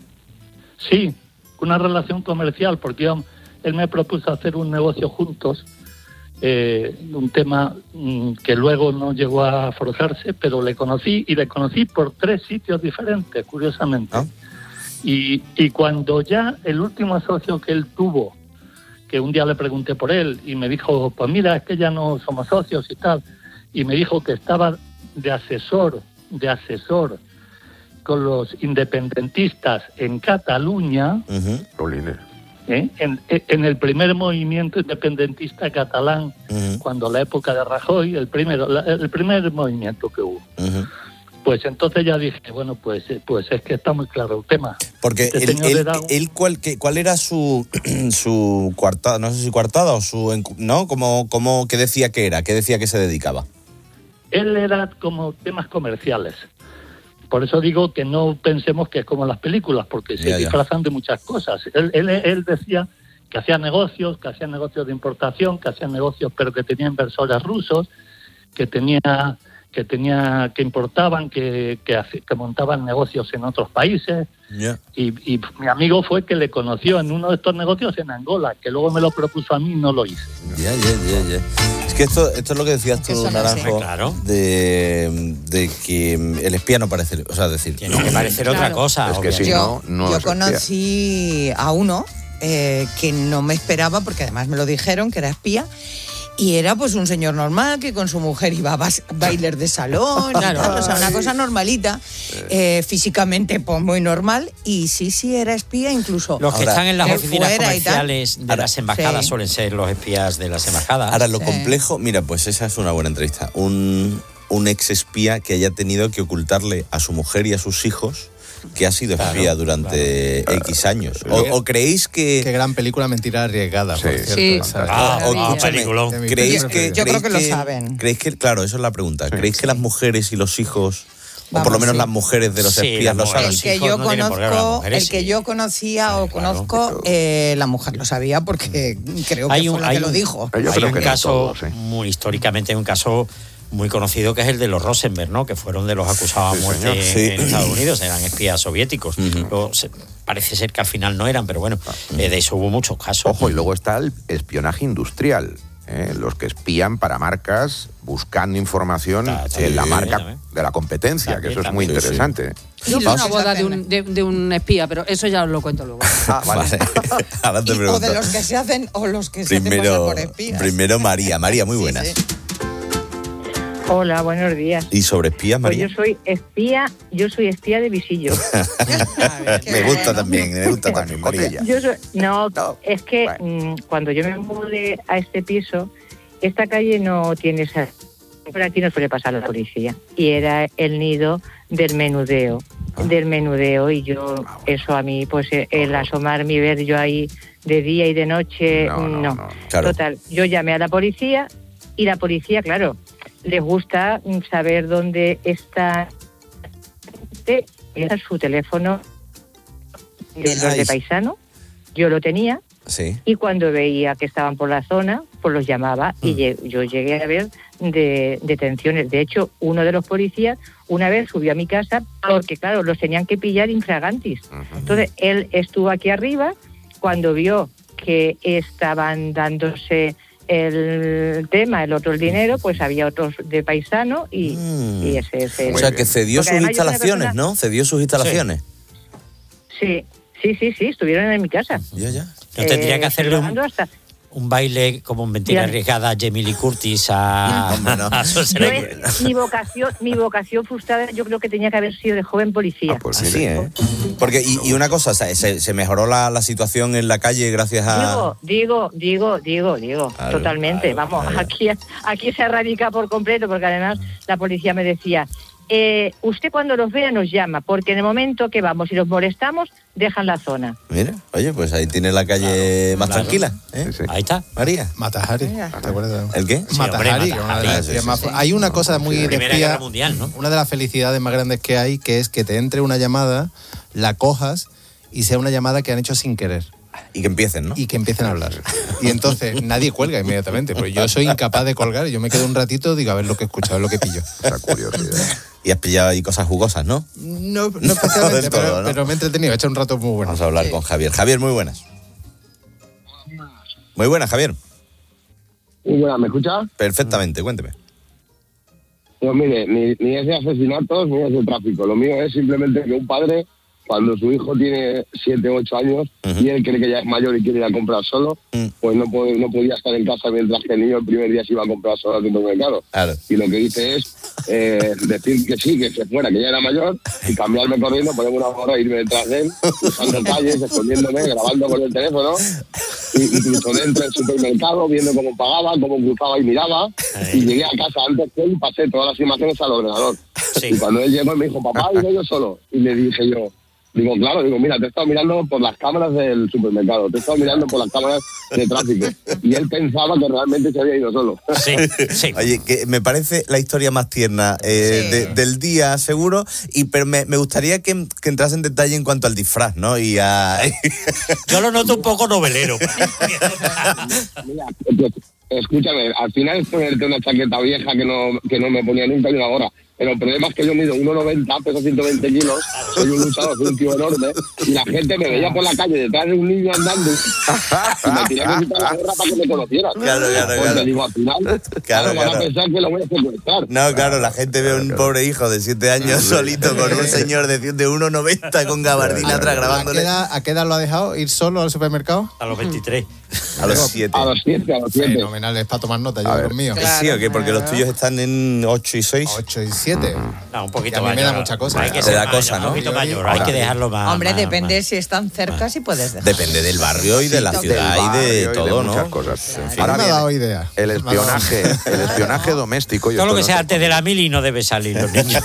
Sí, una relación comercial, porque yo- él me propuso hacer un negocio juntos, eh, un tema mm, que luego no llegó a forjarse, pero le conocí y le conocí por tres sitios diferentes, curiosamente. Y, y cuando ya el último socio que él tuvo, que un día le pregunté por él y me dijo, pues mira, es que ya no somos socios y tal, y me dijo que estaba de asesor, de asesor con los independentistas en Cataluña, ¿eh? En, en el primer movimiento independentista catalán, uh-huh. cuando la época de Rajoy, el primero, la, el primer movimiento que hubo. Uh-huh. Pues entonces ya dije, bueno, pues pues es que está muy claro el tema. Porque este él, él, era un... él ¿cuál, que, ¿cuál era su su coartada, no sé si coartada o su, no, como como qué decía que era, qué decía que se dedicaba? Él era como temas comerciales. Por eso digo que no pensemos que es como las películas, porque se ya, disfrazan ya. de muchas cosas. Él, él, él decía que hacía negocios, que hacía negocios de importación, que hacía negocios, pero que tenía inversores rusos, que tenía que tenía que importaban, que, que, que montaban negocios en otros países. Yeah. Y, y mi amigo fue que le conoció en uno de estos negocios en Angola, que luego me lo propuso a mí y no lo hice. Ya, ya, ya, ya. Es que esto, esto es lo que decías tú, no Naranjo, claro. de, de que el espía no parece, o sea, decir... Tiene que parecer claro. otra cosa. Es que si yo, no, no yo conocí a uno eh, que no me esperaba, porque además me lo dijeron que era espía, y era pues un señor normal que con su mujer iba a bas- bailes de salón, claro, o sea, una cosa normalita, eh, físicamente pues muy normal, y sí, sí, era espía incluso. Los que ahora, están en las oficinas comerciales de ahora, las embajadas sí. suelen ser los espías de las embajadas. Ahora, lo sí. complejo, mira, pues esa es una buena entrevista. Un, un ex espía que haya tenido que ocultarle a su mujer y a sus hijos que ha sido espía claro, durante claro. X años. O, o creéis que... Qué gran película, Mentira arriesgada, sí. por cierto. Sí. Ah, o, ah, película. ¿Creéis yo, que, yo ¿creéis creo que, que lo saben. ¿Creéis que, claro, eso es la pregunta. Sí. ¿Creéis que las mujeres y los hijos, Vamos, o por lo menos sí. las mujeres de los sí, espías lo saben? El que yo no conozco, mujeres, el que sí. yo conocía sí, o conozco, claro. eh, la mujer lo sabía porque creo que hay un, fue la hay que un, lo dijo. Hay un que caso, todo, sí. muy históricamente, un caso muy conocido que es el de los Rosenberg, ¿no? Que fueron de los acusados a sí, muerte sí. en Estados Unidos, eran espías soviéticos. Uh-huh. Luego, se, parece ser que al final no eran, pero bueno, uh-huh. eh, de eso hubo muchos casos. Ojo, y luego está el espionaje industrial. ¿eh? Los que espían para marcas buscando información ah, sí, en la marca sí, de la competencia, también, que eso es muy también, interesante. Sí. Yo fui a una boda de un, de, de un espía, pero eso ya os lo cuento luego. Ah, vale. Ahora te y, o de los que se hacen o los que primero, se hacen pasar por espías. Primero María. María, muy buenas. Sí, sí. Hola, buenos días. ¿Y sobre espías, María? Pues yo soy espía, yo soy espía de visillo. me gusta también, me gusta también, María. Yo soy, no, no, es que bueno. mmm, cuando yo me mudé a este piso, esta calle no tiene esa... Por aquí no suele pasar la policía. Y era el nido del menudeo, ah. del menudeo. Y yo, eso a mí, pues el asomarme y ver yo ahí de día y de noche, no. no, no. no. Claro. Total, yo llamé a la policía y la policía, claro... les gusta saber dónde está su teléfono de los de paisano. Yo lo tenía sí. y cuando veía que estaban por la zona, pues los llamaba mm. y yo llegué a ver de detenciones. De hecho, uno de los policías una vez subió a mi casa porque, claro, los tenían que pillar infragantis. Uh-huh. Entonces, él estuvo aquí arriba cuando vio que estaban dándose... el tema, el otro el dinero, pues había otros de paisano y, mm. y ese es el... O sea, que cedió sus instalaciones, persona... ¿no? Cedió sus instalaciones. Sí, sí, sí, sí, estuvieron en mi casa. Ya, ya. No tendría eh, que hacerle un, hasta... un baile como en Mentira ya. arriesgada a Jamie Lee Curtis, a... Hombre, no. a es, mi, vocación, mi vocación frustrada yo creo que tenía que haber sido de joven policía. Ah, pues sí, sí, ¿eh? Porque, y, y una cosa, se, se mejoró la, la situación en la calle gracias a... Digo, digo, digo, digo, digo, claro, totalmente. Claro, Vamos, claro. aquí aquí se radica por completo, porque además la policía me decía... Eh, usted cuando los vea nos llama, porque en el momento que vamos y los molestamos, dejan la zona. Mira, oye, pues ahí tiene la calle claro, más claro. tranquila. ¿eh? Sí, sí. Ahí está. María. Matajari. ¿Te acuerdas? ¿El qué? Sí, Matajari. hombre, Matajari. Sí, sí, sí. Hay una cosa muy sí, de espía, mundial, ¿no? Una de las felicidades más grandes que hay, que es que te entre una llamada, la cojas y sea una llamada que han hecho sin querer. Y que empiecen, ¿no? Y que empiecen a hablar. Y entonces nadie cuelga inmediatamente. Pues yo soy incapaz de colgar. Yo me quedo un ratito, digo, a ver lo que he escuchado, a ver lo que pillo. Esa curiosidad. Y has pillado ahí cosas jugosas, ¿no? No, no especialmente, todo, pero, ¿no? pero me he entretenido. He hecho un rato muy bueno. Vamos a hablar sí. con Javier. Javier, muy buenas. Muy buenas, Javier. Muy buenas, ¿me escuchas? Perfectamente, cuénteme. Pues mire, ni, ni es de asesinatos ni es de tráfico. Lo mío es simplemente que un padre cuando su hijo tiene siete o ocho años uh-huh. y él cree que ya es mayor y quiere ir a comprar solo, uh-huh. pues no, puede, no podía estar en casa mientras que el niño el primer día se iba a comprar solo al supermercado. Claro. Y lo que hice es eh, decir que sí, que se fuera, que ya era mayor, y cambiarme corriendo, ponerme una gorra e irme detrás de él, usando calles, escondiéndome, grabando con el teléfono, y, incluso dentro del supermercado, viendo cómo pagaba, cómo cruzaba y miraba, Ay. y llegué a casa antes que él y pasé todas las imágenes al ordenador. Sí. Y cuando él llegó me dijo, papá, ¿y yo solo? Y le dije yo, digo, claro, digo, mira, te he estado mirando por las cámaras del supermercado, te he estado mirando por las cámaras de tráfico. Y él pensaba que realmente se había ido solo. Sí, sí. Oye, que me parece la historia más tierna eh, sí. de, del día, seguro, y pero me, me gustaría que, que entras en detalle en cuanto al disfraz, ¿no? Y a... Yo lo noto un poco novelero. Mira, pues, escúchame, al final es ponerte una chaqueta vieja que no, que no me ponía nunca ni una gorra. Pero el problema es que yo mido uno noventa, peso ciento veinte kilos, soy un luchador, soy un tío enorme, y la gente me veía por la calle detrás de un niño andando y me tenía que quitar la gorra para que me conocieran. Claro, claro, Porque claro. digo, al final, claro, claro, van a pensar que lo voy a secuestrar. No, claro, la gente ve a un pobre hijo de siete años solito con un señor de, de uno noventa con gabardina atrás grabándole. ¿A qué, edad, ¿A qué edad lo ha dejado ir solo al supermercado? A los veintitrés. A los siete. A los siete, a los siete. Fenomenal, es para tomar nota, yo de los míos. Claro, sí, ¿o qué? Porque los tuyos están en ocho y seis. ocho y siete. No, un poquito a mí mayor. me da mucha cosa. Hay que se da mayor, cosa, ¿no? Un poquito mayor, hay que dejarlo más. Hombre, más, depende más. si están cerca, si puedes dejar. Depende del barrio y de la ciudad y de todo, ¿no? Muchas cosas. En fin, Ahora me ha dado idea. El espionaje, el espionaje doméstico. Todo lo que sea antes de la mili no debe salir los niños.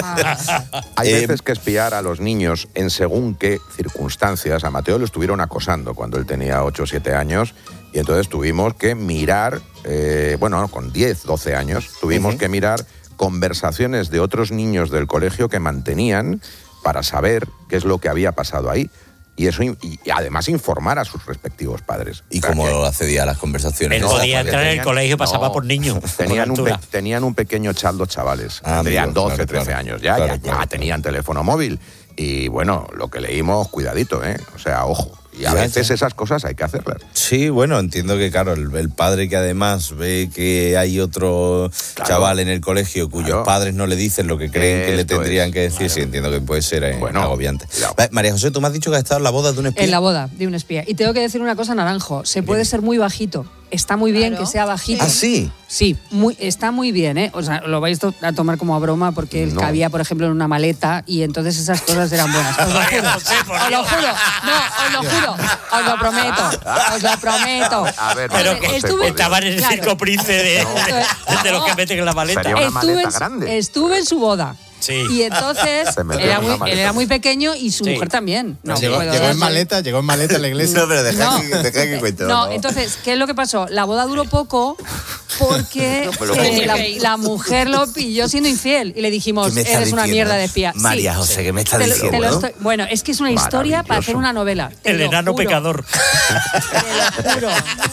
Hay Eh, veces que espiar a los niños en según qué circunstancias. A Mateo lo estuvieron acosando cuando él tenía ocho o siete años y entonces tuvimos que mirar, eh, bueno, con diez, doce años, tuvimos uh-huh. que mirar conversaciones de otros niños del colegio que mantenían para saber qué es lo que había pasado ahí. Y eso y además informar a sus respectivos padres. ¿Y cómo que, accedía a las conversaciones? Él no, podía entrar tenían, en el colegio, pasaba no, por niños. Tenían por un, pe, tenían un pequeño chat los chavales. Ah, tenían amigo, doce, claro, trece claro, años ya, claro, ya, claro, ya tenían claro. teléfono móvil. Y bueno, lo que leímos, cuidadito, ¿eh? O sea, ojo. Y a veces esas cosas hay que hacerlas. Sí, bueno, entiendo que, claro, el, el padre que además ve que hay otro claro. chaval en el colegio cuyos claro. padres no le dicen lo que creen Esto que le tendrían es. que decir, claro. sí, entiendo que puede ser eh, bueno, agobiante. Claro. María José, tú me has dicho que has estado en la boda de un espía. En la boda de un espía. Y tengo que decir una cosa, Naranjo, se puede bien. ser muy bajito. Está muy bien claro. que sea bajito. ¿Ah, sí? Sí, muy, está muy bien, ¿eh? O sea, lo vais a tomar como a broma porque él no. cabía, por ejemplo, en una maleta y entonces esas cosas eran buenas. Os lo juro, os lo juro, no, os lo juro, os lo prometo, os lo prometo. A ver, pero que estuve, estaban en el claro. circo príncipe de, no. de los que meten en la maleta. Sería una estuve, maleta grande. Estuve en su boda. Sí. Y entonces era muy, él era muy pequeño y su sí. mujer también. No, llegó, llegó en maleta, llegó en maleta a la iglesia. No, pero deja no. que, deja que cuente. No, entonces, ¿qué es lo que pasó? La boda duró poco porque no, eh, la, la mujer lo pilló siendo infiel y le dijimos, eres diciendo? una mierda de espía. María sí. José, ¿qué me estás te diciendo? Te lo estoy, bueno, es que es una historia para hacer una novela. El enano juro. pecador. Te lo juro.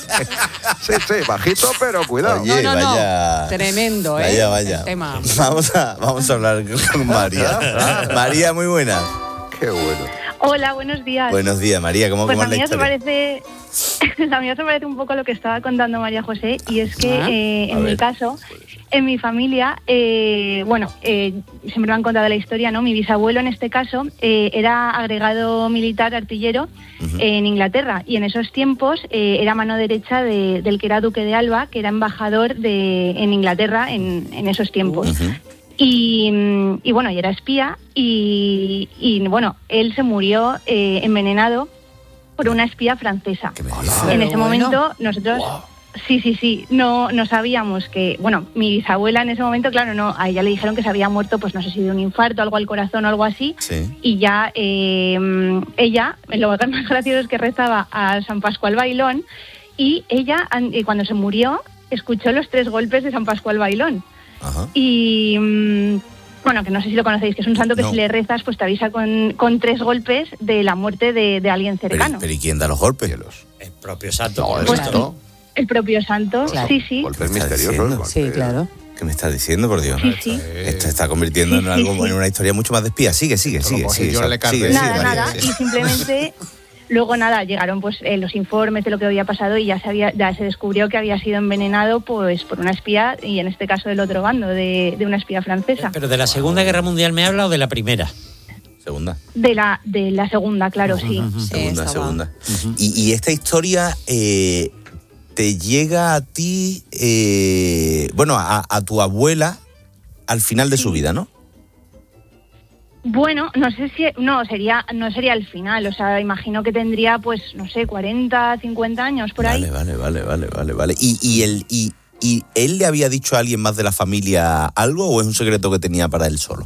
Sí, sí, bajito, pero cuidado. Oye, no, no, no. vaya, Tremendo, ¿eh? Vaya, vaya. El tema. Vamos a, vamos a hablar con María. María, muy buena. Qué bueno. Hola, buenos días. Buenos días, María. ¿Cómo, pues cómo la es la mía historia? Se parece, la mía se parece un poco a lo que estaba contando María José, y es que ¿Ah? eh, en mi caso, en mi familia, eh, bueno, eh, siempre me han contado la historia, ¿no? Mi bisabuelo, en este caso, eh, era agregado militar artillero uh-huh. en Inglaterra, y en esos tiempos eh, era mano derecha de, del que era duque de Alba, que era embajador de, en Inglaterra en, en esos tiempos. Uh-huh. Y, y bueno, y era espía y, y bueno, él se murió eh, envenenado por una espía francesa. En ese bueno. momento nosotros, wow. sí, sí, sí, no, no sabíamos que, bueno, mi bisabuela en ese momento, claro, no, a ella le dijeron que se había muerto, pues no sé si de un infarto, algo al corazón o algo así, sí. y ya eh, ella, lo más gracioso es que rezaba a San Pascual Bailón, y ella, cuando se murió, escuchó los tres golpes de San Pascual Bailón. Ajá. Y bueno, que no sé si lo conocéis, que es un santo que no. si le rezas pues te avisa con, con tres golpes de la muerte de, de alguien cercano. ¿Pero, pero ¿y quién da los golpes? El propio santo. No, pues, ¿no? El propio santo, claro. sí, sí. Golpes misteriosos. Sí, claro. ¿Qué me estás diciendo, por Dios? Sí, sí. Esto está convirtiendo sí, en algo, sí, sí. en una historia mucho más de espía. Sigue, sigue, sigue. sigue, sigue, sigue nada, sigue, nada. sigue. Y simplemente... Luego nada, llegaron pues eh, los informes de lo que había pasado y ya se había, ya se descubrió que había sido envenenado pues por una espía, y en este caso del otro bando, de, de una espía francesa. ¿Pero de la Segunda Guerra Mundial me habla o de la Primera? Segunda. De la, de la segunda, claro, sí. Uh-huh. Segunda, sí, segunda. Uh-huh. Y, y esta historia eh, te llega a ti, eh, bueno, a, a tu abuela al final de sí. su vida, ¿no? Bueno, no sé si, no, sería, no sería el final, o sea, imagino que tendría, pues, no sé, cuarenta, cincuenta años, por vale, ahí. Vale, vale, vale, vale, vale. ¿Y, y, el, y, ¿Y él le había dicho a alguien más de la familia algo o es un secreto que tenía para él solo?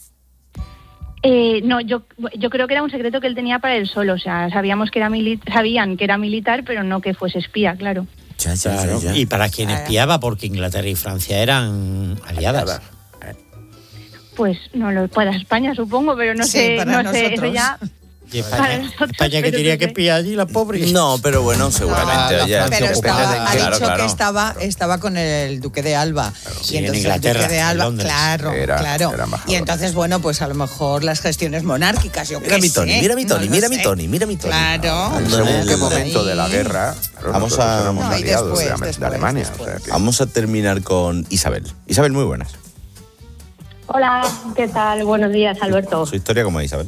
Eh, no, yo yo creo que era un secreto que él tenía para él solo, o sea, sabíamos que era mili- sabían que era militar, pero no que fuese espía, claro. Ya, ya, claro. ya, ya. Y para quien espiaba, porque Inglaterra y Francia eran aliadas. Pues no lo para España, supongo, pero no sí, sé, para no sé, eso ya. Y España, nosotros, España que tenía que espiar allí, la pobre. No, pero bueno, seguramente. No, ya, pero estaba, ha claro, dicho claro. que estaba, estaba con el duque de Alba. Claro, y sí, entonces en Inglaterra, el duque de Alba, en claro, era, claro. Era y entonces, bueno, pues a lo mejor las gestiones monárquicas, yo mira qué mi Tony, sé, mira mi Tony, no mira sé. mi Tony, mira mi Tony. Claro. En según qué momento de la guerra, claro, vamos a éramos no, aliados después, de, después, de Alemania. después. O sea que... Vamos a terminar con Isabel. Isabel, muy buenas. Hola, ¿qué tal? Buenos días, Alberto. ¿Su historia cómo es, Isabel?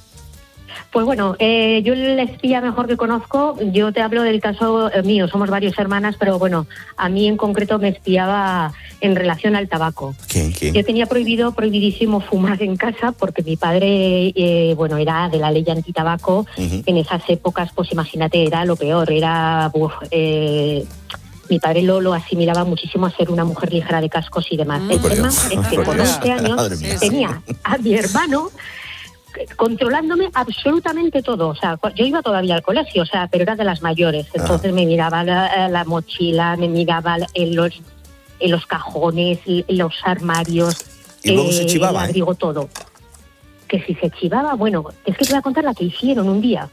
Pues bueno, eh, yo el espía mejor que conozco, yo te hablo del caso eh, mío, somos varias hermanas, pero bueno, a mí en concreto me espiaba en relación al tabaco. ¿Quién, quién? Yo tenía prohibido, prohibidísimo fumar en casa porque mi padre, eh, bueno, era de la ley antitabaco. Uh-huh. En esas épocas, pues imagínate, era lo peor, era... Uf, eh, mi padre lo, lo asimilaba muchísimo a ser una mujer ligera de cascos y demás. Mm. El tema es que con once años tenía a mi hermano controlándome absolutamente todo. O sea, yo iba todavía al colegio, o sea, pero era de las mayores. Entonces ah. me miraba la, la mochila, me miraba en los, en los cajones, en los armarios, y luego eh, se chivaba, el abrigo, ¿eh? todo. Que si se chivaba, bueno, es que te voy a contar la que hicieron un día.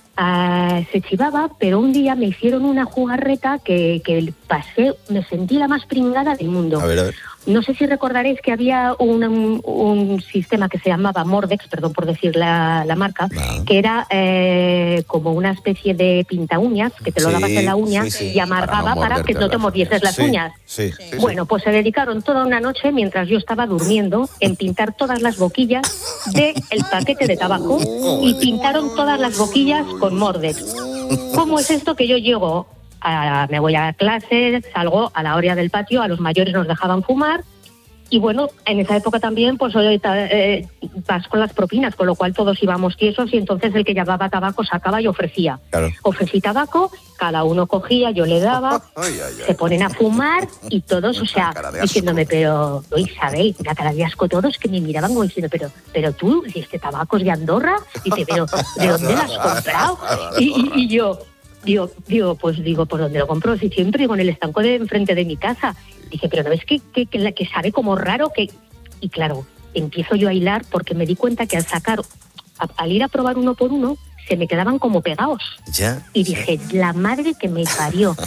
Uh, se chivaba, pero un día me hicieron una jugarreta que, que pasé, me sentí la más pringada del mundo. A ver, a ver. No sé si recordaréis que había un, un, un sistema que se llamaba Mordex, perdón por decir la, la marca, no. que era eh, como una especie de pinta uñas, que te lo sí, dabas en la uña sí, sí. y amargaba para, no para que no te mordieses las sí, uñas. Sí, sí, bueno, sí. pues se dedicaron toda una noche, mientras yo estaba durmiendo, en pintar todas las boquillas del paquete de tabaco y pintaron todas las boquillas con Mordex. ¿Cómo es esto que yo llego? A, me voy a clase, salgo a la orilla del patio, a los mayores nos dejaban fumar y bueno, en esa época también pues eh, vas con las propinas, con lo cual todos íbamos tiesos y entonces el que llevaba tabaco sacaba y ofrecía. Claro. Ofrecí tabaco, cada uno cogía, yo le daba, ay, ay, ay. Se ponen a fumar y todos, o sea, diciéndome, pero oh, Isabel, la cara de asco todos que me miraban como diciendo, pero pero tú, si este tabaco es de Andorra, dice, pero ¿de dónde lo has comprado? Y, y, y yo... Digo, digo, pues digo, ¿por dónde lo compro? Si siempre digo, en el estanco de enfrente de mi casa. Dice, pero ¿no ves que, que, que, que sabe como raro? que Y claro, empiezo yo a hilar porque me di cuenta que al sacar, a, al ir a probar uno por uno, se me quedaban como pegados. ¿Ya? Y dije, la madre que me parió.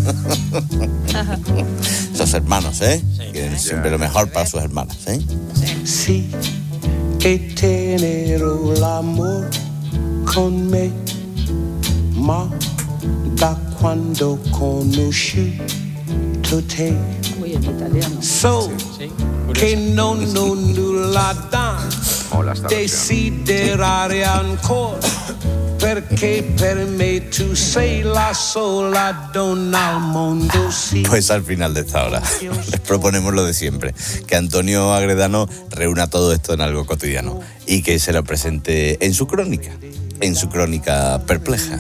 Esos hermanos, ¿eh? Sí, que siempre lo mejor para sus hermanas, ¿eh? Sí, que tener el amor con me, ma. Da quando conosci te muy en italiano so sí, che non nulla da desiderare ancora perché per me tu sei la sola donna al mondo sì. Pues al final de esta hora les proponemos lo de siempre, que Antonio Agredano reúna todo esto en algo cotidiano y que se lo presente en su crónica, en su crónica perpleja.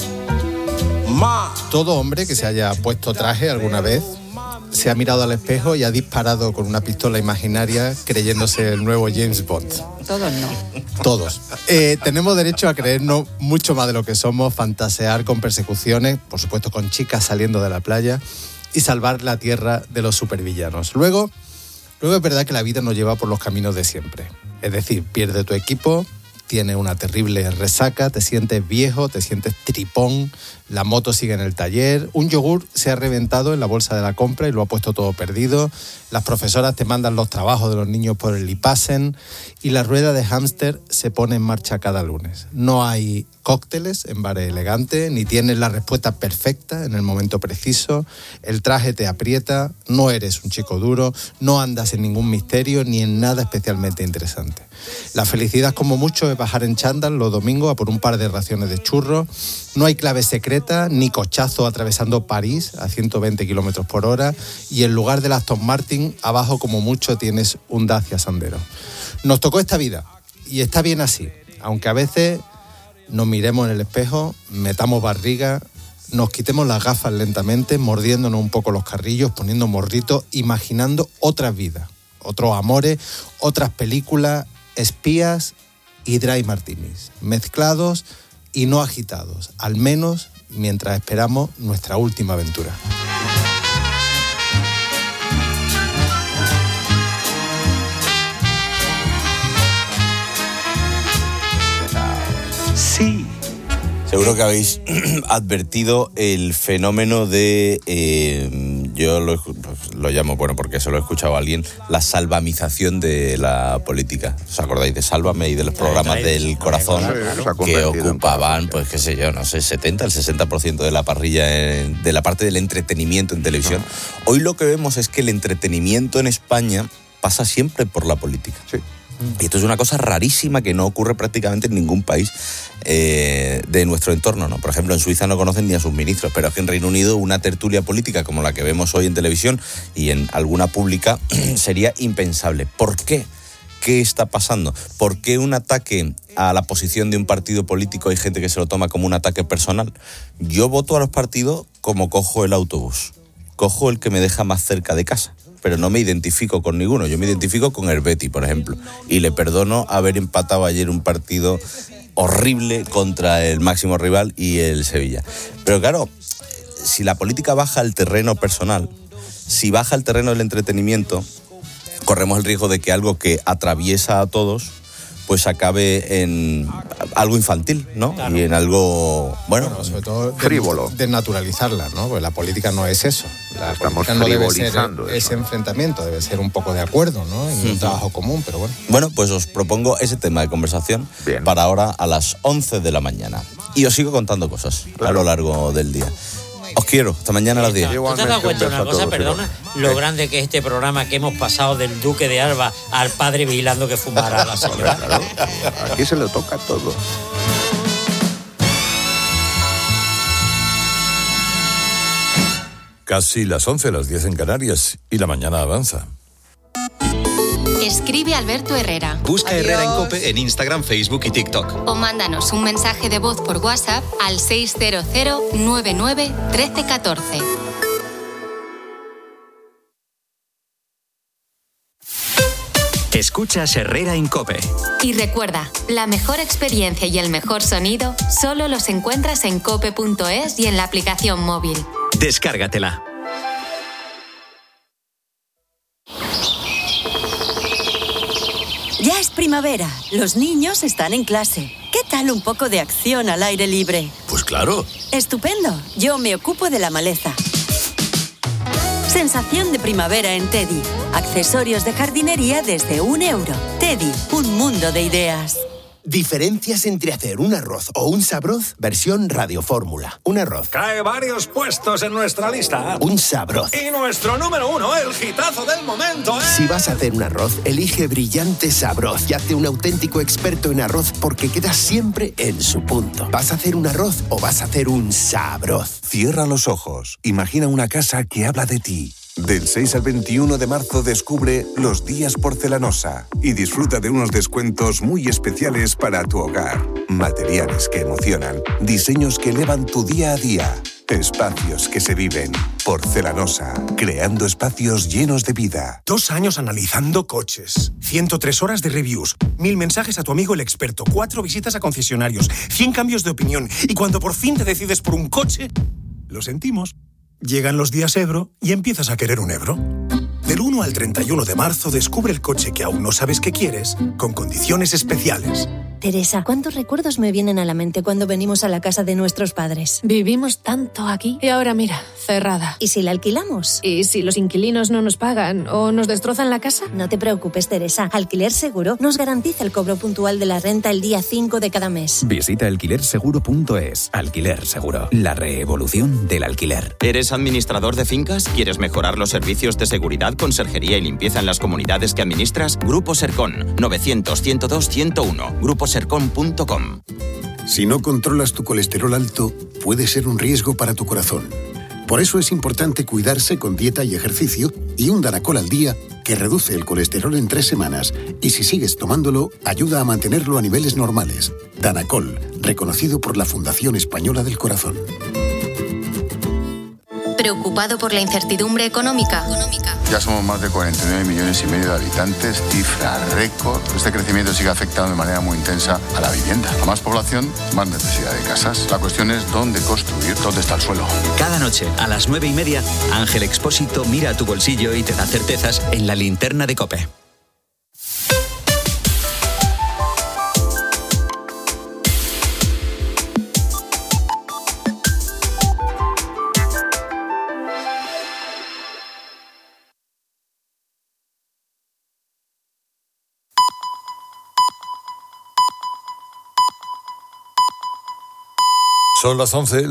Todo hombre que se haya puesto traje alguna vez se ha mirado al espejo y ha disparado con una pistola imaginaria creyéndose el nuevo James Bond. Todos no. Todos. Eh, tenemos derecho a creernos mucho más de lo que somos, fantasear con persecuciones, por supuesto con chicas saliendo de la playa y salvar la tierra de los supervillanos. Luego, luego es verdad que la vida nos lleva por los caminos de siempre. Es decir, pierde tu equipo, tienes una terrible resaca, te sientes viejo, te sientes tripón, la moto sigue en el taller, un yogur se ha reventado en la bolsa de la compra y lo ha puesto todo perdido, las profesoras te mandan los trabajos de los niños por el Lipasen y la rueda de hámster se pone en marcha cada lunes. No hay cócteles en bares elegantes, ni tienes la respuesta perfecta en el momento preciso, el traje te aprieta, no eres un chico duro, no andas en ningún misterio ni en nada especialmente interesante. La felicidad, como mucho, es bajar en chándal los domingos a por un par de raciones de churros. No hay clave secreta ni cochazo atravesando París a ciento veinte kilómetros por hora. Y en lugar del Aston Martin, abajo como mucho tienes un Dacia Sandero. Nos tocó esta vida y está bien así, aunque a veces nos miremos en el espejo, metamos barriga, nos quitemos las gafas lentamente, mordiéndonos un poco los carrillos, poniendo morritos, imaginando otras vidas, otros amores, otras películas, espías y dry martinis, mezclados y no agitados, al menos mientras esperamos nuestra última aventura. Sí. Seguro que habéis advertido el fenómeno de, eh, yo lo, lo llamo, bueno, porque eso lo he escuchado a alguien, la salvamización de la política. ¿Os acordáis de Sálvame y de los programas del corazón que ocupaban, pues qué sé yo, no sé, setenta, el sesenta por ciento de la parrilla, en, de la parte del entretenimiento en televisión? Hoy lo que vemos es que el entretenimiento en España pasa siempre por la política. Sí. Y esto es una cosa rarísima que no ocurre prácticamente en ningún país eh, de nuestro entorno, ¿no? Por ejemplo, en Suiza no conocen ni a sus ministros, pero es que en Reino Unido una tertulia política como la que vemos hoy en televisión y en alguna pública sería impensable. ¿Por qué? ¿Qué está pasando? ¿Por qué un ataque a la posición de un partido político hay gente que se lo toma como un ataque personal? Yo voto a los partidos como cojo el autobús. Cojo el que me deja más cerca de casa, pero no me identifico con ninguno. Yo me identifico con el Betis, por ejemplo, y le perdono haber empatado ayer un partido horrible contra el máximo rival y el Sevilla. Pero claro, si la política baja al terreno personal, si baja al terreno del entretenimiento, corremos el riesgo de que algo que atraviesa a todos pues acabe en algo infantil, ¿no? Claro. Y en algo, bueno, bueno sobre todo frívolo. Desnaturalizarla, ¿no? Porque la política no es eso. La Estamos política no debe ser eso. ese enfrentamiento, debe ser un poco de acuerdo, ¿no? Y sí. un trabajo común, pero bueno. Bueno, pues os propongo ese tema de conversación Bien. para ahora a las once de la mañana. Y os sigo contando cosas claro. a lo largo del día. Os quiero, hasta mañana a las diez. ¿Tú te has dado cuenta de una cosa, perdona? Lo grande que es este programa, que hemos pasado del Duque de Alba al padre vigilando que fumara a la señora. Claro, aquí se lo toca todo. Casi las once, las diez en Canarias, y la mañana avanza. Escribe Alberto Herrera. Busca Adiós. Herrera en COPE en Instagram, Facebook y TikTok. O mándanos un mensaje de voz por WhatsApp al seis cero cero nueve nueve uno tres uno cuatro. Escuchas Herrera en COPE. Y recuerda, la mejor experiencia y el mejor sonido solo los encuentras en cope punto es y en la aplicación móvil. Descárgatela. Ya es primavera, los niños están en clase. ¿Qué tal un poco de acción al aire libre? Pues claro. Estupendo, yo me ocupo de la maleza. Sensación de primavera en Teddy. Accesorios de jardinería desde un euro. Teddy, un mundo de ideas. Diferencias entre hacer un arroz o un sabroz, versión radiofórmula. Un arroz. Cae varios puestos en nuestra lista. Un sabroz. Y nuestro número uno, el hitazo del momento, ¿eh? Si vas a hacer un arroz, elige Brillante Sabroz y hazte un auténtico experto en arroz porque queda siempre en su punto. ¿Vas a hacer un arroz o vas a hacer un sabroz? Cierra los ojos. Imagina una casa que habla de ti. Del seis al veintiuno de marzo descubre Los Días Porcelanosa y disfruta de unos descuentos muy especiales para tu hogar. Materiales que emocionan, diseños que elevan tu día a día, espacios que se viven. Porcelanosa, creando espacios llenos de vida. Dos años analizando coches, ciento tres horas de reviews, mil mensajes a tu amigo el experto, cuatro visitas a concesionarios, cien cambios de opinión y cuando por fin te decides por un coche, lo sentimos. Llegan los días Ebro y empiezas a querer un Ebro. Del uno al treinta y uno de marzo descubre el coche que aún no sabes que quieres con condiciones especiales. Teresa, ¿cuántos recuerdos me vienen a la mente cuando venimos a la casa de nuestros padres? Vivimos tanto aquí y ahora mira, cerrada. ¿Y si la alquilamos? ¿Y si los inquilinos no nos pagan o nos destrozan la casa? No te preocupes, Teresa. Alquiler Seguro nos garantiza el cobro puntual de la renta el día cinco de cada mes. Visita alquiler seguro punto es. Alquiler Seguro, la revolución del alquiler. ¿Eres administrador de fincas? ¿Quieres mejorar los servicios de seguridad, conserjería y limpieza en las comunidades que administras? Grupo Sercon, novecientos, ciento dos, ciento uno. grupo sercon punto com. Si no controlas tu colesterol alto, puede ser un riesgo para tu corazón. Por eso es importante cuidarse con dieta y ejercicio y un Danacol al día que reduce el colesterol en tres semanas y si sigues tomándolo, ayuda a mantenerlo a niveles normales. Danacol, reconocido por la Fundación Española del Corazón. ¿Preocupado por la incertidumbre económica? Ya somos más de cuarenta y nueve millones y medio de habitantes, cifra récord. Este crecimiento sigue afectando de manera muy intensa a la vivienda. A más población, más necesidad de casas. La cuestión es dónde construir, dónde está el suelo. Cada noche, a las nueve y media, Ángel Expósito mira a tu bolsillo y te da certezas en la linterna de COPE. Son las once.